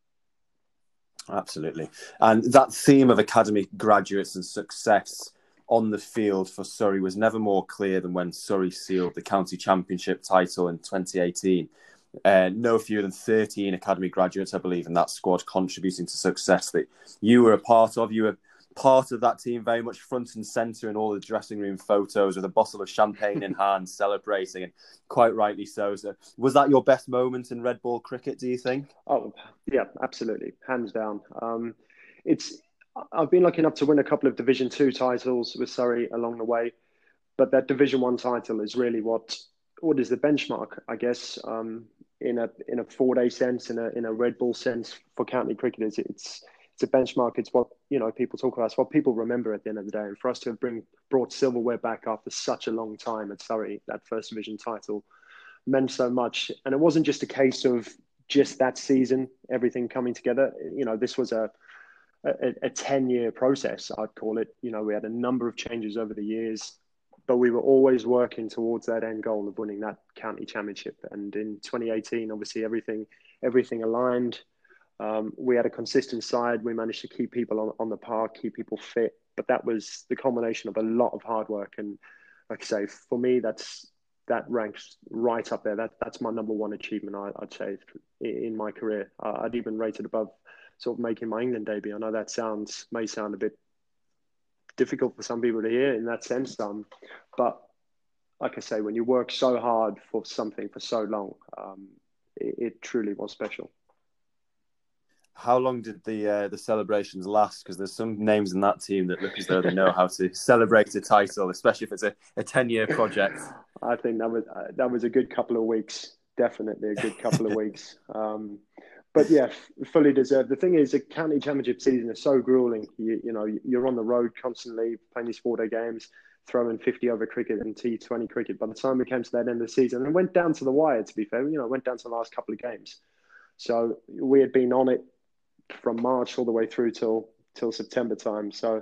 Absolutely. And that theme of academy graduates and success on the field for Surrey was never more clear than when Surrey sealed the county championship title in twenty eighteen. Uh, no fewer than thirteen academy graduates, I believe, in that squad contributing to success that you were a part of. You were part of that team, very much front and centre in all the dressing room photos with a bottle of champagne in hand, celebrating, and quite rightly so. So, was that your best moment in red ball cricket, do you think? Oh, yeah, absolutely. Hands down. Um, it's I've been lucky enough to win a couple of Division Two titles with Surrey along the way, but that Division One title is really what what is the benchmark, I guess, um, in a in a four day sense, in a in a red ball sense for county cricketers. It's it's a benchmark. It's what you know people talk about. It's what people remember at the end of the day. And for us to have bring brought silverware back after such a long time at Surrey, that first division title meant so much. And it wasn't just a case of just that season, everything coming together. You know, this was a a, a ten-year process, I'd call it. You know, we had a number of changes over the years, but we were always working towards that end goal of winning that county championship. And in twenty eighteen, obviously, everything everything aligned. Um, we had a consistent side. We managed to keep people on, on the park, keep people fit. But that was the combination of a lot of hard work. And like I say, for me, that's that ranks right up there. That That's my number one achievement, I, I'd say, in my career. Uh, I'd even rate it above sort of making my England debut. I know that sounds may sound a bit difficult for some people to hear in that sense, um, but like I say, when you work so hard for something for so long, um, it, it truly was special. How long did the uh, the celebrations last? Because there's some names in that team that look as though they know how to celebrate a title, especially if it's a, a ten-year project. I think that was uh, that was a good couple of weeks, definitely a good couple of weeks. Um, But yeah, f- fully deserved. The thing is, the county championship season is so grueling. You, you know, you're on the road constantly playing these four-day games, throwing fifty over cricket and T twenty cricket. By the time we came to that end of the season, and it went down to the wire, to be fair, you know, it went down to the last couple of games. So we had been on it from March all the way through till till September time. So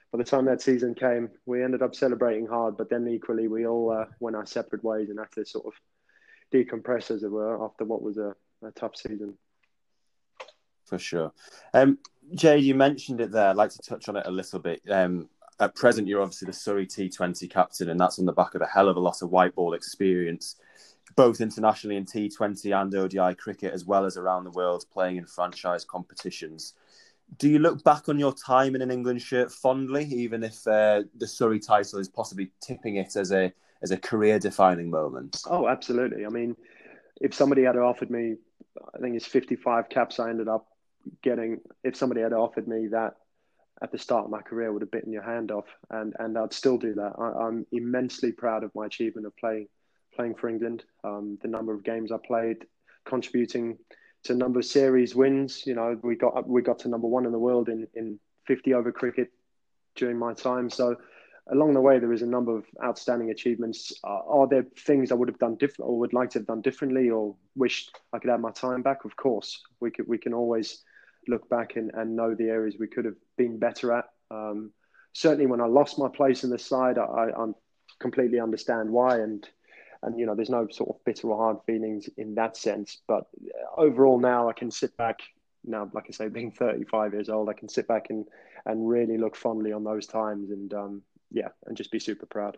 by the time that season came, we ended up celebrating hard, but then equally we all uh, went our separate ways and had to sort of decompress, as it were, after what was a, a tough season. For sure. Um, Jay, you mentioned it there. I'd like to touch on it a little bit. Um, at present, you're obviously the Surrey T twenty captain, and that's on the back of a hell of a lot of white ball experience, both internationally in T twenty and O D I cricket, as well as around the world, playing in franchise competitions. Do you look back on your time in an England shirt fondly, even if uh, the Surrey title is possibly tipping it as a as a career-defining moment? Oh, absolutely. I mean, if somebody had offered me, I think it's fifty-five caps I ended up getting. If somebody had offered me that at the start of my career, I would have bitten your hand off, and, and I'd still do that. I, I'm immensely proud of my achievement of playing playing for England. Um, the number of games I played, contributing to a number of series wins. You know, we got we got to number one in the world in, in fifty over cricket during my time. So along the way, there is a number of outstanding achievements. Uh, are there things I would have done different, or would like to have done differently, or wished I could have my time back? Of course, we could. We can always look back and, and know the areas we could have been better at. Um, certainly, when I lost my place in the side, I, I, I completely understand why, and and you know, there's no sort of bitter or hard feelings in that sense. But overall, now I can sit back. Now, like I say, being thirty-five years old, I can sit back and and really look fondly on those times, and um, yeah, and just be super proud.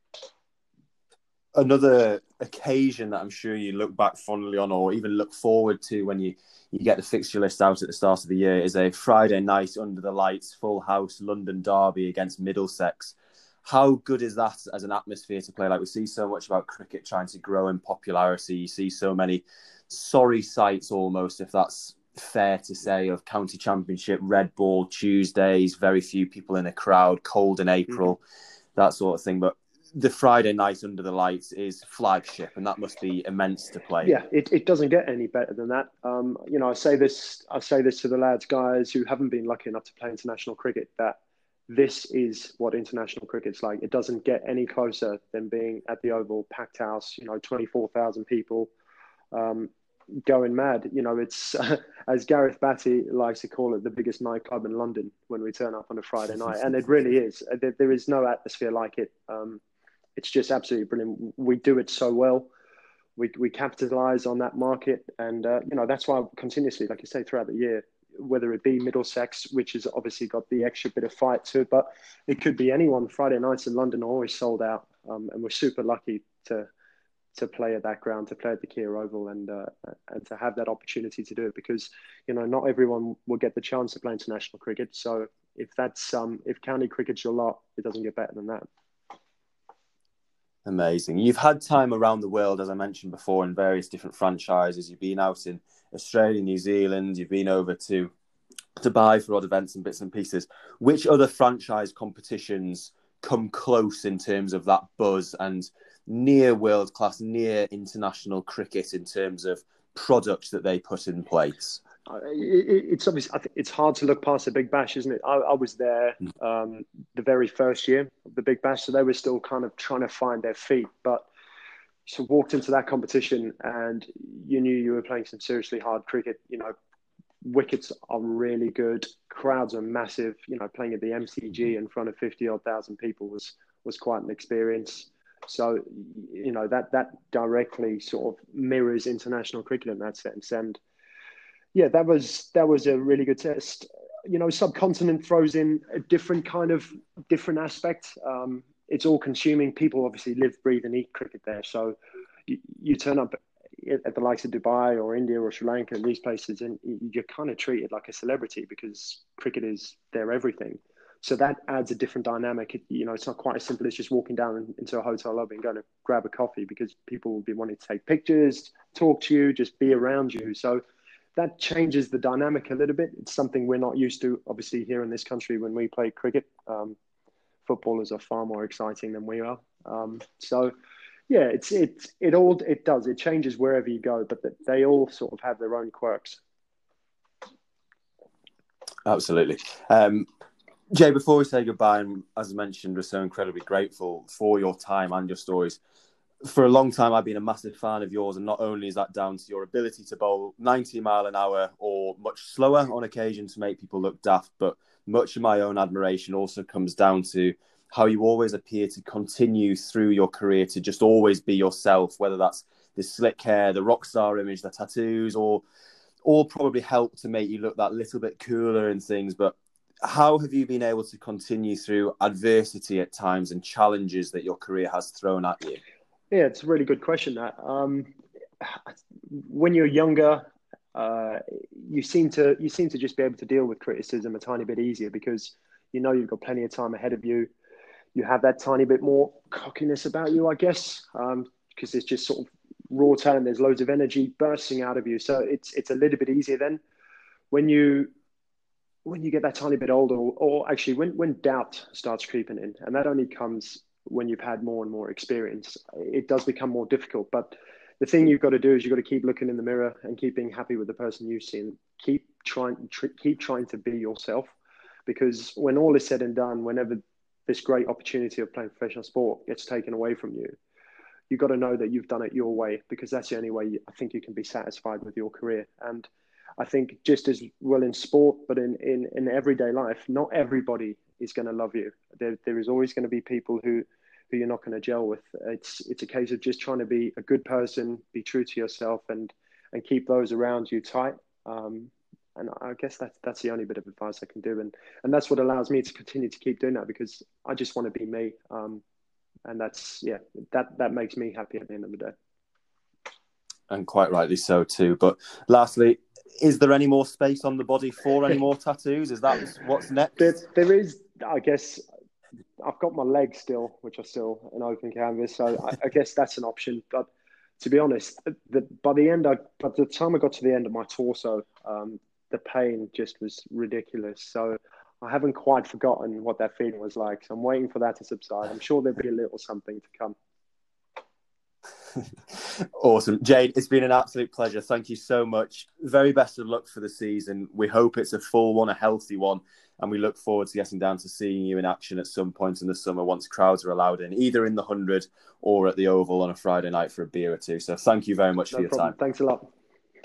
Another occasion that I'm sure you look back fondly on, or even look forward to when you, you get the fixture list out at the start of the year, is a Friday night under the lights, full house London derby against Middlesex. How good is that as an atmosphere to play? Like, we see so much about cricket trying to grow in popularity. You see so many sorry sights almost, if that's fair to say, of county championship, red ball Tuesdays, very few people in a crowd, cold in April, mm-hmm. that sort of thing. But the Friday night under the lights is flagship, and that must be immense to play. Yeah, it, it doesn't get any better than that. Um, you know, I say this, I say this to the lads, guys who haven't been lucky enough to play international cricket, that this is what international cricket's like. It doesn't get any closer than being at the Oval, packed house, you know, twenty-four thousand people um, going mad. You know, it's, uh, as Gareth Batty likes to call it, the biggest nightclub in London when we turn up on a Friday night. And it really is. There, there is no atmosphere like it. Um, It's just absolutely brilliant. We do it so well. We we capitalize on that market, and uh, you know, that's why continuously, like you say, throughout the year, whether it be Middlesex, which has obviously got the extra bit of fight to it, but it could be anyone. Friday nights in London are always sold out, um, and we're super lucky to to play at that ground, to play at the Kia Oval, and uh, and to have that opportunity to do it, because you know, not everyone will get the chance to play international cricket. So if that's um if county cricket's your lot, it doesn't get better than that. Amazing. You've had time around the world, as I mentioned before, in various different franchises. You've been out in Australia, New Zealand. You've been over to Dubai for odd events and bits and pieces. Which other franchise competitions come close in terms of that buzz and near world-class, near international cricket in terms of products that they put in place? Uh, it, it's obviously, I think it's hard to look past the Big Bash, isn't it? I, I was there um, the very first year of the Big Bash, so they were still kind of trying to find their feet. But so walked into that competition, and you knew you were playing some seriously hard cricket. You know, wickets are really good, crowds are massive. You know, playing at the M C G in front of fifty odd thousand people was was quite an experience. So, you know, that that directly sort of mirrors international cricket in that sense. And yeah, that was that was a really good test. You know, subcontinent throws in a different kind of different aspect. Um, it's all consuming. People obviously live, breathe, and eat cricket there. So you, you turn up at the likes of Dubai or India or Sri Lanka and these places, and you're kind of treated like a celebrity because cricket is their everything. So that adds a different dynamic. It, you know, it's not quite as simple as just walking down into a hotel lobby and going to grab a coffee, because people will be wanting to take pictures, talk to you, just be around you. So that changes the dynamic a little bit. It's something we're not used to, obviously, here in this country when we play cricket. Um, footballers are far more exciting than we are. Um, so, yeah, it's it it all it does. It changes wherever you go, but they all sort of have their own quirks. Absolutely. Um, Jay, before we say goodbye, and as I mentioned, we're so incredibly grateful for your time and your stories. for a long time, I've been a massive fan of yours, and not only is that down to your ability to bowl ninety mile an hour or much slower on occasion to make people look daft, but much of my own admiration also comes down to how you always appear to continue through your career to just always be yourself, whether that's the slick hair, the rock star image, the tattoos, or all probably help to make you look that little bit cooler and things. But how have you been able to continue through adversity at times and challenges that your career has thrown at you? Yeah, it's a really good question. That um, when you're younger, uh, you seem to you seem to just be able to deal with criticism a tiny bit easier because you know you've got plenty of time ahead of you. You have that tiny bit more cockiness about you, I guess, um, because it's just sort of raw talent. There's loads of energy bursting out of you, so it's it's a little bit easier then. When you when you get that tiny bit older, or, or actually when when doubt starts creeping in, and that only comes when you've had more and more experience, it does become more difficult. But the thing you've got to do is you've got to keep looking in the mirror and keep being happy with the person you've seen. Keep trying, tr- keep trying to be yourself, because when all is said and done, whenever this great opportunity of playing professional sport gets taken away from you, you've got to know that you've done it your way, because that's the only way you, I think you can be satisfied with your career. And I think just as well in sport, but in, in, in everyday life, not everybody is going to love you. There, there is always going to be people who, who you're not going to gel with. It's it's a case of just trying to be a good person, be true to yourself, and and keep those around you tight. Um, and I guess that's that's the only bit of advice I can do, and and that's what allows me to continue to keep doing that, because I just want to be me. Um, and that's yeah, that that makes me happy at the end of the day. And quite rightly so too. But lastly, is there any more space on the body for any more tattoos? Is that what's next? There, there is, I guess. I've got my leg still, which are still an open canvas, so I, I guess that's an option. But to be honest, the, by the end, I, by the time I got to the end of my torso, um, the pain just was ridiculous. So I haven't quite forgotten what that feeling was like. So I'm waiting for that to subside. I'm sure there'll be a little something to come. Awesome. Jade, it's been an absolute pleasure. Thank you so much. Very best of luck for the season. We hope it's a full one, a healthy one, and we look forward to getting down to seeing you in action at some point in the summer once crowds are allowed in, either in the hundred or at the Oval on a Friday night for a beer or two. So thank you very much No for your problem. time. Thanks a lot.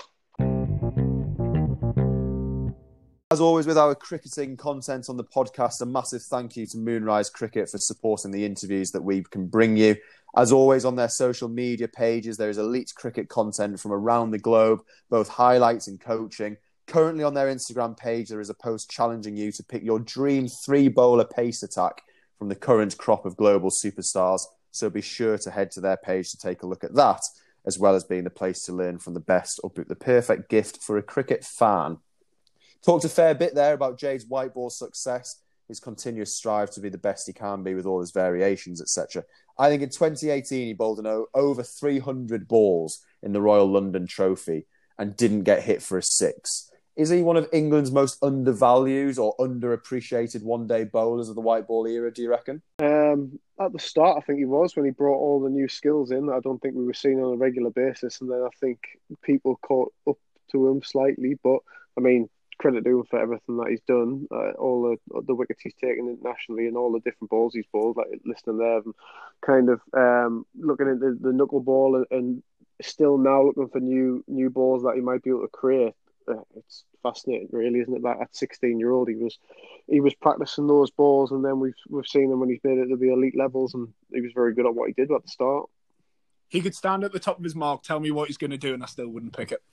As always, with our cricketing content on the podcast, a massive thank you to Moonrise Cricket for supporting the interviews that we can bring you. As always, on their social media pages, there is elite cricket content from around the globe, both highlights and coaching. Currently on their Instagram page, there is a post challenging you to pick your dream three-bowler pace attack from the current crop of global superstars. So be sure to head to their page to take a look at that, as well as being the place to learn from the best or the perfect gift for a cricket fan. Talked a fair bit there about Jade's white ball success, his continuous strive to be the best he can be with all his variations, et cetera. I think in twenty eighteen, he bowled an over three hundred balls in the Royal London Trophy and didn't get hit for a six. Is he one of England's most undervalued or underappreciated one-day bowlers of the white ball era, do you reckon? Um, at the start, I think he was, when he brought all the new skills in that I don't think we were seeing on a regular basis. And then I think people caught up to him slightly. But, I mean, credit to him for everything that he's done, uh, all the the wickets he's taken internationally and all the different balls he's bowled, like listening there and kind of um, looking at the, the knuckle ball and, and still now looking for new new balls that he might be able to create. Uh, it's fascinating, really, isn't it? That at sixteen year old, he was he was practicing those balls, and then we've we've seen him when he's made it to the elite levels, and he was very good at what he did at the start. He could stand at the top of his mark, tell me what he's going to do, and I still wouldn't pick it.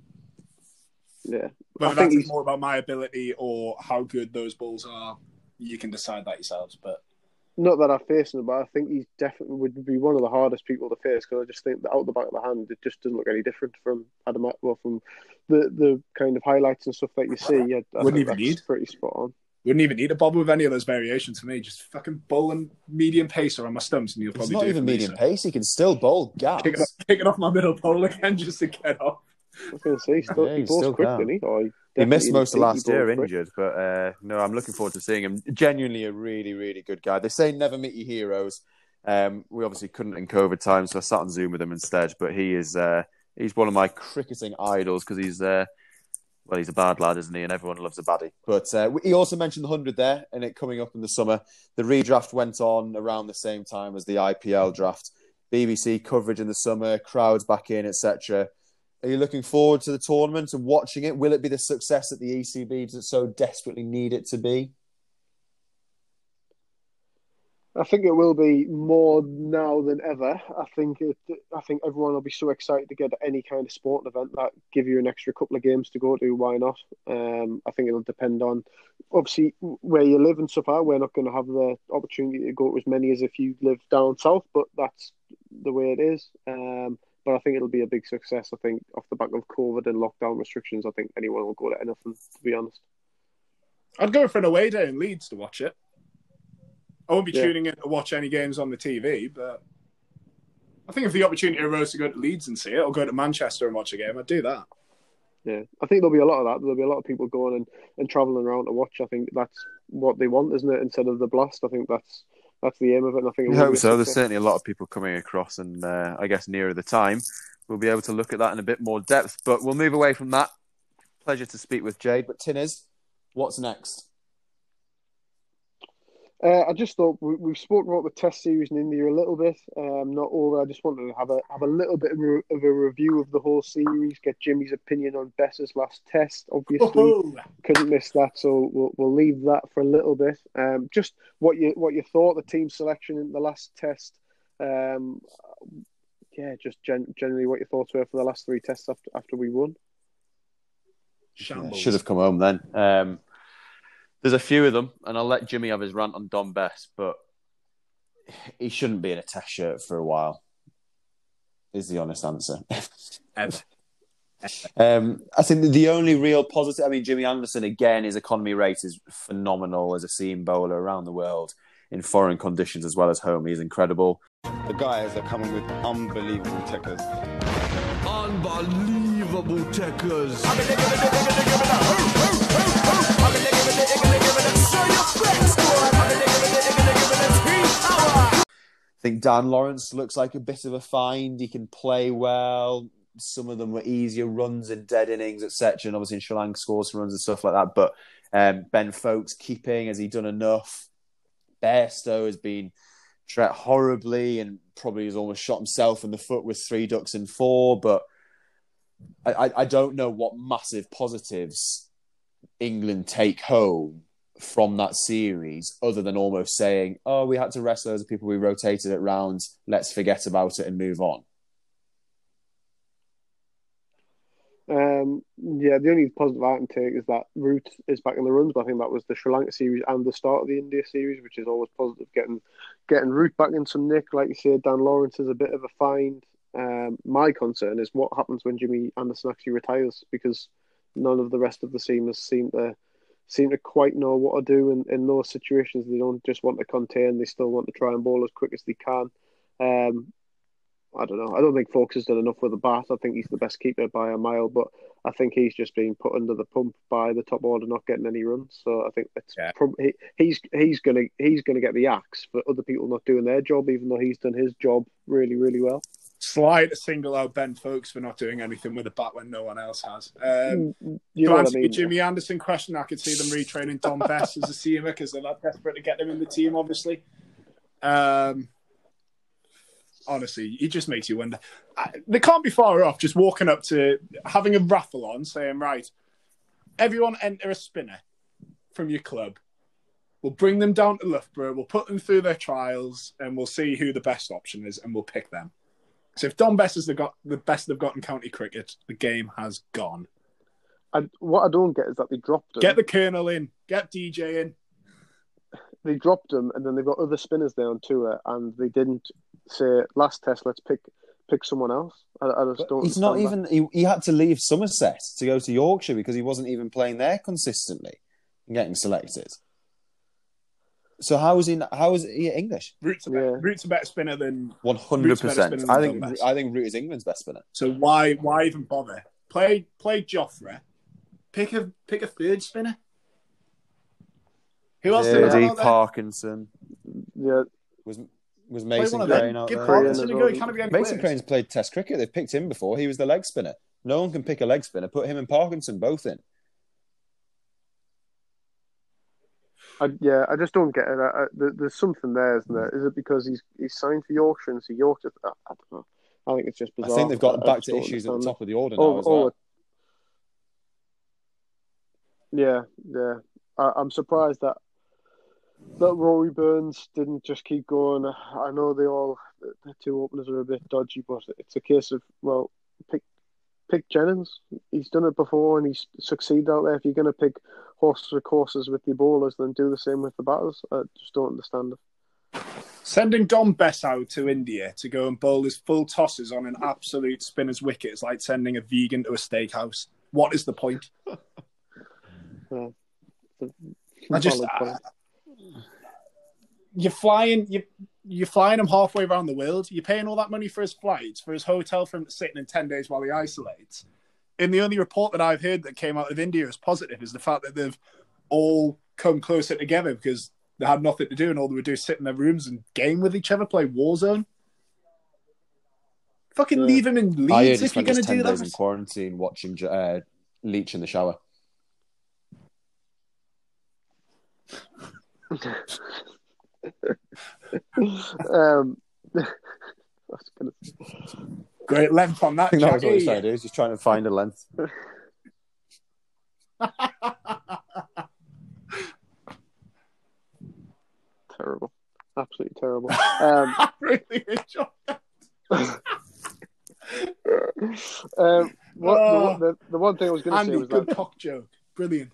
Yeah, Whether I think that's he's more about my ability or how good those balls are, you can decide that yourselves. But not that I face him, but I think he definitely would be one of the hardest people to face, because I just think that out the back of the hand, it just doesn't look any different from Adam Atwell, from the, the kind of highlights and stuff that you see. Yeah, I Wouldn't think even that's need. pretty spot on. Wouldn't even need a bobber with any of those variations for me. Just fucking bowling medium pacer on my stumps, and you'll It's probably not do even it for medium me, so. pace. He can still bowl gaps. Kicking off, kicking off my middle pole again just to get off. I was going to say, he, still, Yeah, he he bowls still quick, can. didn't he? Or he, He missed definitely most of think he last year bowls quick. injured, but uh, no, I'm looking forward to seeing him. Genuinely a really, really good guy. They say never meet your heroes. Um, we obviously couldn't in COVID times, so I sat on Zoom with him instead. But he is uh, he's one of my cricketing idols, because he's uh, well, he's a bad lad, isn't he? And everyone loves a baddie. But uh, he also mentioned the hundred there, and it coming up in the summer. The redraft went on around the same time as the I P L draft. B B C coverage in the summer, crowds back in, et cetera. Are you looking forward to the tournament and watching it? Will it be the success that the E C B so desperately need it to be? I think it will be more now than ever. I think it, I think everyone will be so excited to get any kind of sporting event that give you an extra couple of games to go to. Why not? Um, I think it'll depend on obviously where you live and so far. We're not going to have the opportunity to go to as many as if you live down south, but that's the way it is. Um, but I think it'll be a big success. I think off the back of COVID and lockdown restrictions, I think anyone will go to anything, to be honest. I'd go for an away day in Leeds to watch it. I won't be Yeah. tuning in to watch any games on the T V, but I think if the opportunity arose to go to Leeds and see it, or go to Manchester and watch a game, I'd do that. Yeah, I think there'll be a lot of that. There'll be a lot of people going and, and travelling around to watch. I think that's what they want, isn't it? Instead of the blast, I think that's that's the aim of it. And I think I it will hope be a so. There's success. certainly a lot of people coming across, and uh, I guess nearer the time, we'll be able to look at that in a bit more depth. But we'll move away from that. Pleasure to speak with Jade. But Tinners, what's next? Uh, I just thought we, we've spoken about the Test series in India a little bit. Um, not all. I just wanted to have a have a little bit of a, of a review of the whole series. Get Jimmy's opinion on Bess's last Test. Obviously, Oh, couldn't miss that, so we'll we'll leave that for a little bit. Um, just what you what you thought the team selection in the last Test. Um, yeah, just gen- generally what your thoughts were for the last three Tests after after we won. shambles. Should have come home then. Um, there's a few of them, and I'll let Jimmy have his rant on Dom Bess, but he shouldn't be in a Test shirt for a while, is the honest answer. Ever. um, I think the only real positive, I mean, Jimmy Anderson, again, his economy rate is phenomenal as a seam bowler around the world in foreign conditions as well as home. He's incredible. The guys are coming with unbelievable techers. Unbelievable techers. I think Dan Lawrence looks like a bit of a find. He can play well. Some of them were easier runs in dead innings, et cetera. And obviously in Sri Lanka scores some runs and stuff like that. But um, Ben Foakes keeping, has he done enough? Bairstow has been treated horribly and probably has almost shot himself in the foot with three ducks and four. But I, I, I don't know what massive positives England take home from that series, other than almost saying, oh, we had to rest loads of people, we rotated it rounds, let's forget about it and move on. Um, yeah, the only positive I can take is that Root is back in the runs, but I think that was the Sri Lanka series and the start of the India series, which is always positive. Getting getting Root back in some nick, like you said, Dan Lawrence is a bit of a find. Um, my concern is what happens when Jimmy Anderson actually retires, because none of the rest of the seamers seem to seem to quite know what to do in, in those situations. They don't just want to contain; they still want to try and bowl as quick as they can. Um, I don't know. I don't think Foakes has done enough with the bat. I think he's the best keeper by a mile, but I think he's just being put under the pump by the top order, not getting any runs. So I think it's Yeah. probably he's he's gonna he's gonna get the axe for other people not doing their job, even though he's done his job really really well. Slight to single out Ben Foakes for not doing anything with the bat when no one else has. Um, You to know what I answer mean? your Jimmy Anderson question, I could see them retraining Dom Bess as a seamer because they're not desperate to get him in the team, obviously. Um, honestly, it just makes you wonder. I, they can't be far off just walking up to having a raffle on, saying, right, everyone enter a spinner from your club. We'll bring them down to Loughborough, we'll put them through their trials, and we'll see who the best option is, and we'll pick them. So if Dom Bess is the, got, the best they've got in county cricket, the game has gone. And what I don't get is that they dropped him. Get the Colonel in, get D J in. They dropped him, and then they've got other spinners there on tour, and they didn't say last Test, let's pick pick someone else. I, I just don't. He's not understand even, he, he had to leave Somerset to go to Yorkshire because he wasn't even playing there consistently and getting selected. So how is he? How is he English? Root's a, Yeah. better, Root's a better spinner than. One hundred Root's better percent. spinner I than think. Dom Bess. I think Root is England's best spinner. So why why even bother? Play play Joffre. Pick a pick a third spinner. Who else did I Verdi, have out there? Parkinson that. Yeah, was was Play Mason one of them. Crane out Give there. Parkinson a Crane go. as He well. can't be any Mason worse. Crane's played Test cricket. They've picked him before. He was the leg spinner. No one can pick a leg spinner. Put him and Parkinson both in. I, yeah, I just don't get it. I, I, there, there's something there, isn't there? Is it because he's he's signed for Yorkshire and so Yorkshire? I, I don't know. I think it's just I bizarre. think they've got I, back I to issues at the top it. of the order all, now as all well. The, yeah, yeah. I, I'm surprised that that Rory Burns didn't just keep going. I know they all the two openers are a bit dodgy, but it's a case of well, pick pick Jennings. He's done it before and he's succeeded out there. If you're going to pick horses or courses with the bowlers, then do the same with the batters. I just don't understand it. Sending Dom Bess out to India to go and bowl his full tosses on an absolute spinner's wicket is like sending a vegan to a steakhouse. What is the point? Yeah. I just uh, you're flying you you're flying him halfway around the world. You're paying all that money for his flights, for his hotel, for him to sit in ten days while he isolates. And the only report that I've heard that came out of India as positive is the fact that they've all come closer together because they had nothing to do and all they would do is sit in their rooms and game with each other, play Warzone. Fucking yeah. Leave him in Leeds if you're going to do that. ten days in quarantine watching uh, Leach in the shower. um, Great length on that. I think that was what he's trying to do. He's just trying to find a length. Terrible, absolutely terrible. Um, I really enjoyed that. um, what, oh, the, the, the one thing I was going to say was good that cock joke, brilliant.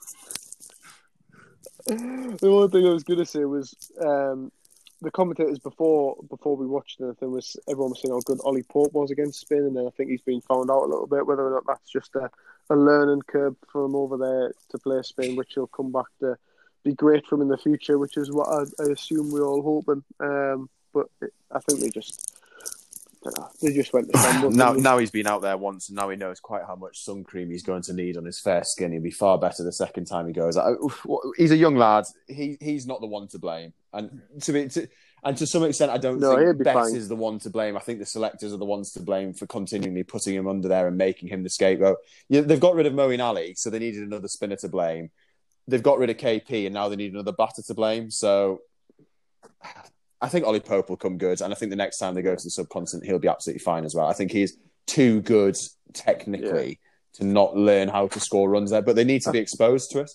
The one thing I was going to say was um, the commentators before before we watched anything was everyone was saying how good Ollie Pope was against Spain, and then I think he's been found out a little bit whether or not that's just a, a learning curve for him over there to play Spain, which he'll come back to be great for him in the future, which is what I, I assume we're all hoping. Um, but it, I think they just they just went to shambles. now, now he's been out there once, and now he knows quite how much sun cream he's going to need on his fair skin. He'll be far better the second time he goes. I, he's a young lad. He he's not the one to blame, and to be to, and to some extent, I don't no, think Bess fine. is the one to blame. I think the selectors are the ones to blame for continually putting him under there and making him the scapegoat. Yeah, they've got rid of Moeen Ali, so they needed another spinner to blame. They've got rid of K P, and now they need another batter to blame. So I think Ollie Pope will come good, and I think the next time they go to the subcontinent, he'll be absolutely fine as well. I think he's too good technically yeah. to not learn how to score runs there, but they need to be exposed to it.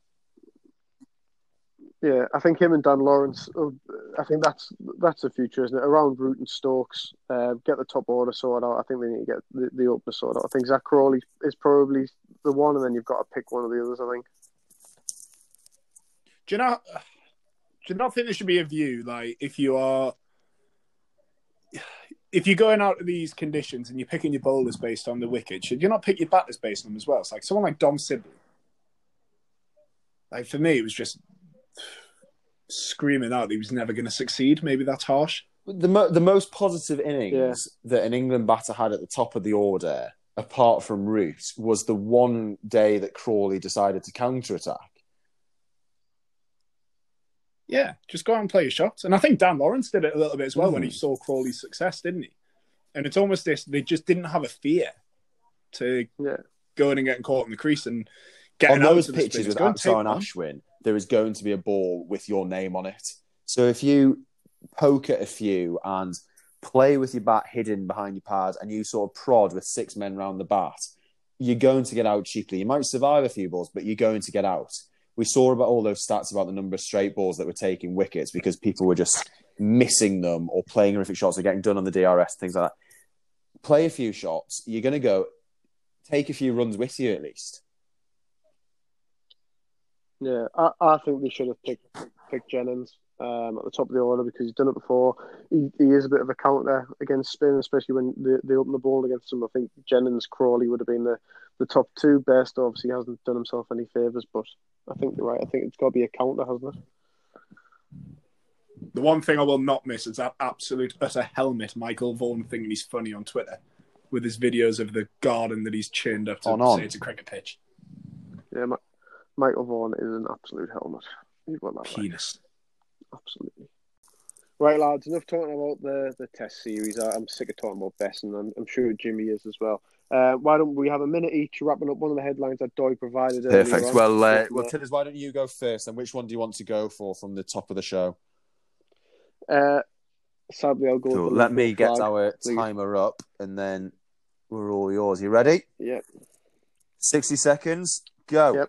Yeah, I think him and Dan Lawrence, I think that's that's the future, isn't it? Around Root and Stokes, uh, get the top order sorted out. I think they need to get the, the opener sorted out. I think Zach Crawley is probably the one, and then you've got to pick one of the others, I think. Do you know... Do you not think there should be a view, like, if you are... If you're going out of these conditions and you're picking your bowlers based on the wicket, should you not pick your batters based on them as well? It's like someone like Dom Sibley. Like, for me, it was just screaming out he was never going to succeed. Maybe that's harsh. The, mo- the most positive innings yeah. that an England batter had at the top of the order, apart from Root, was the one day that Crawley decided to counter-attack. Yeah, just go out and play your shots. And I think Dan Lawrence did it a little bit as well mm. when he saw Crawley's success, didn't he? And it's almost this, they just didn't have a fear to yeah. go in and get caught in the crease and get on out those to pitches with Axar and Ashwin, there is going to be a ball with your name on it. So if you poke at a few and play with your bat hidden behind your pads and you sort of prod with six men round the bat, you're going to get out cheaply. You might survive a few balls, but you're going to get out. We saw about all those stats about the number of straight balls that were taking wickets because people were just missing them or playing horrific shots or getting done on the D R S, things like that. Play a few shots. You're going to go take a few runs with you at least. Yeah, I, I think they should have picked, picked Jennings um, at the top of the order because he's done it before. He, he is a bit of a counter against Spain, especially when they, they open the ball against him. I think Jennings, Crawley would have been the, the top two best. Obviously, he hasn't done himself any favours, but I think you're right. I think it's got to be a counter, hasn't it? The one thing I will not miss is that absolute utter helmet Michael Vaughan thinking he's funny on Twitter with his videos of the garden that he's churned up to on say on. It's a cricket pitch. Yeah, Ma- Michael Vaughan is an absolute helmet. You've got that Penis. right. Absolutely. Right, lads, enough talking about the, the test series. I, I'm sick of talking about Bess, and I'm, I'm sure Jimmy is as well. Uh, why don't we have a minute each wrapping up one of the headlines that Doy provided earlier Perfect. on? Well, uh, Go from well, there. Tinners, why don't you go first? And which one do you want to go for from the top of the show? Uh, sadly, I'll go Cool. with the Let Liverpool me get flag, our please. timer up, and then we're all yours. You ready? Yep. sixty seconds. Go. Yep.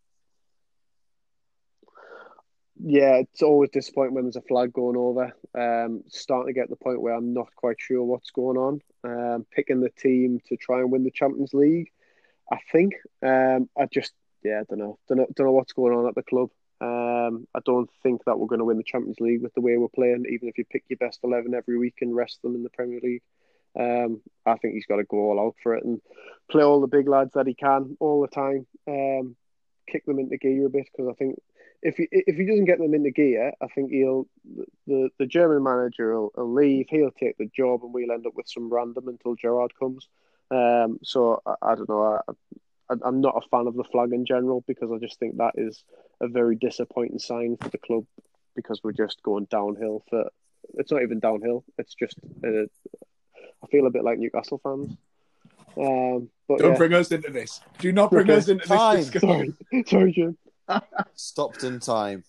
Yeah, it's always disappointing when there's a flag going over. Um, starting to get to the point where I'm not quite sure what's going on. Um, picking the team to try and win the Champions League, I think. Um, I just, yeah, I don't know. Don't know, don't know what's going on at the club. Um, I don't think that we're going to win the Champions League with the way we're playing, even if you pick your best eleven every week and rest them in the Premier League. Um, I think he's got to go all out for it and play all the big lads that he can all the time. Um, kick them into gear a bit, because I think if he if he doesn't get them into gear, I think he'll the the German manager will, will leave. He'll take the job, and we'll end up with some random until Gerrard comes. Um, so I, I don't know. I, I, I'm not a fan of the flag in general, because I just think that is a very disappointing sign for the club, because we're just going downhill. For it's not even downhill. It's just uh, I feel a bit like Newcastle fans. Um, but Don't yeah. bring us into this. Do not bring Okay. us into Time. this discussion. Sorry, sorry, Jim. Stopped in time.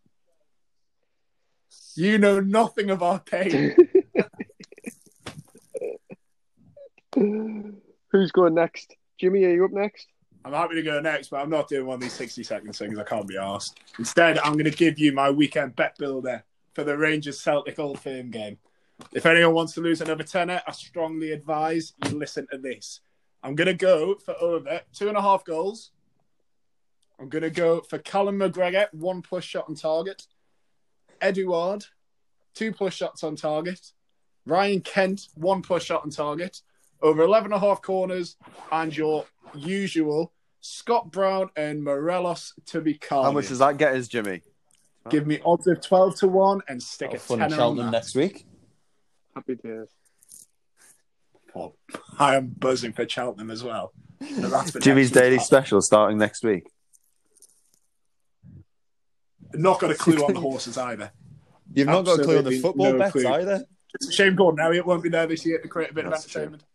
You know nothing of our pain. Who's going next? Jimmy, are you up next? I'm happy to go next, but I'm not doing one of these sixty second things. I can't be arsed. Instead, I'm going to give you my weekend bet builder for the Rangers Celtic Old Firm game. If anyone wants to lose another tenner, I strongly advise you listen to this. I'm going to go for over two and a half goals. I'm going to go for Callum McGregor, one plus shot on target. Eduard, two plus shots on target. Ryan Kent, one plus shot on target. Over eleven and a half corners. And your usual Scott Brown and Morelos to be calm. How much does that get us, Jimmy? Give me odds of twelve to one and stick Oh, a fun tenner at on Cheltenham that. next week. Happy days. Oh, I am buzzing for Cheltenham as well. So that's for Jimmy's next week's Daily battle. Special starting next week. Not got a clue on the horses either. You've not got a clue on the Absolutely football no bets clue. either. It's a shame Gordon Elliott won't be there this year to create a bit That's of true. entertainment.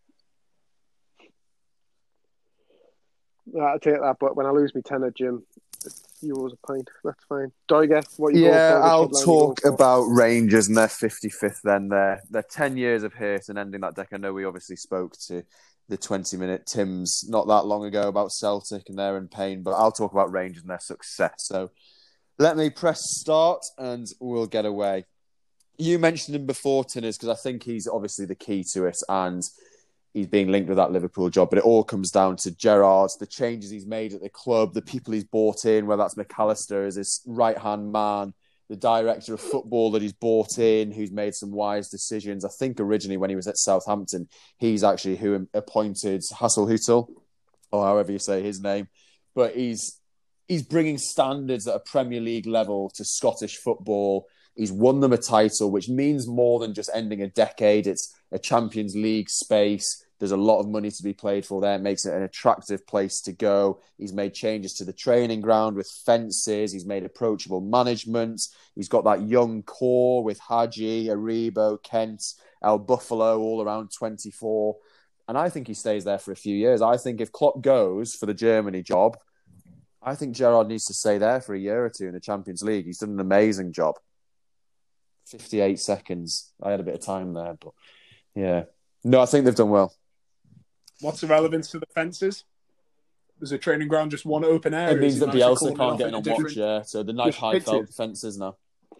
I'll take that, but when I lose my tenner, Jim, it's euros a pint. That's fine. Doiger, what are you Yeah, going for? I'll Which headline talk are you going for? about Rangers and their fifty-fifth then. Their, their ten years of hurt and ending that deck. I know we obviously spoke to the twenty-minute Tims not that long ago about Celtic and they're in pain, but I'll talk about Rangers and their success. So let me press start and we'll get away. You mentioned him before, Tinners, because I think he's obviously the key to it and he's being linked with that Liverpool job, but it all comes down to Gerrard, the changes he's made at the club, the people he's brought in, whether that's McAllister as his right-hand man, the director of football that he's brought in, who's made some wise decisions. I think originally when he was at Southampton, he's actually who appointed Hasenhüttl, or however you say his name, but he's he's bringing standards at a Premier League level to Scottish football. He's won them a title, which means more than just ending a decade. It's a Champions League space. There's a lot of money to be played for there. It makes it an attractive place to go. He's made changes to the training ground with fences. He's made approachable management. He's got that young core with Hadji, Aribo, Kent, El Buffalo, all around twenty-four. And I think he stays there for a few years. I think if Klopp goes for the Germany job, I think Gerrard needs to stay there for a year or two in the Champions League. He's done an amazing job. fifty-eight seconds. I had a bit of time there, but yeah. No, I think they've done well. What's the relevance to the fences? Is the training ground just one open area? It means Is that he managed to Bielsa corner can't off get in on into watch, different- yeah. So the nice Just high pitches. felt fences now.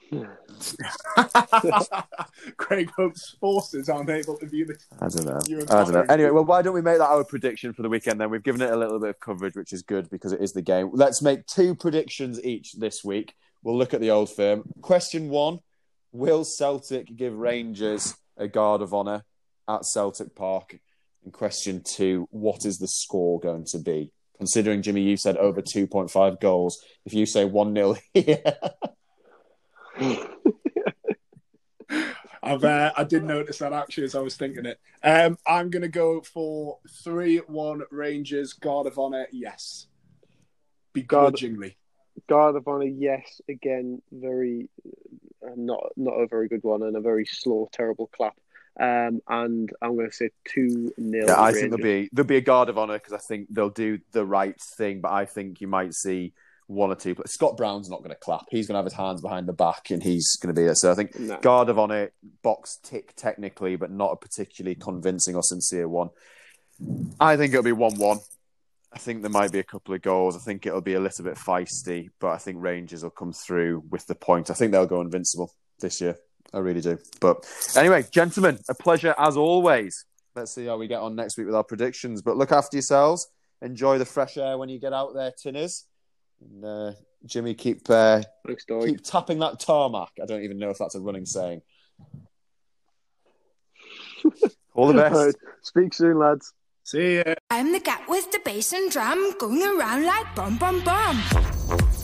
Craig Hope's forces aren't able to view this. I don't know. You're I don't know. empowering. Anyway, well, why don't we make that our prediction for the weekend then? We've given it a little bit of coverage, which is good because it is the game. Let's make two predictions each this week. We'll look at the Old Firm. Question one, will Celtic give Rangers a guard of honour at Celtic Park? And question two, what is the score going to be? Considering, Jimmy, you said over two point five goals. If you say one nil here... I've uh, I did notice that actually as I was thinking it. Um, I'm going to go for three one Rangers, guard of honour, yes. Begrudgingly. Guard of honour, yes. Again, very. not not a very good one and a very slow, terrible clap. Um, and I'm going to say two nil. Yeah, I think there'll be there'll be a guard of honour because I think they'll do the right thing. But I think you might see one or two. Scott Brown's not going to clap. He's going to have his hands behind the back and he's going to be there. So I think No. guard of honour, box tick technically, but not a particularly convincing or sincere one. I think it'll be one one. I think there might be a couple of goals. I think it'll be a little bit feisty, but I think Rangers will come through with the point. I think they'll go invincible this year. I really do. But anyway, gentlemen, a pleasure as always. Let's see how we get on next week with our predictions. But look after yourselves. Enjoy the fresh air when you get out there, Tinners. And uh, Jimmy, keep uh, Thanks, dog. keep tapping that tarmac. I don't even know if that's a running saying. All the best. Right. Speak soon, lads. See ya. I'm the cat with the bass and drum going around like bum bum bum.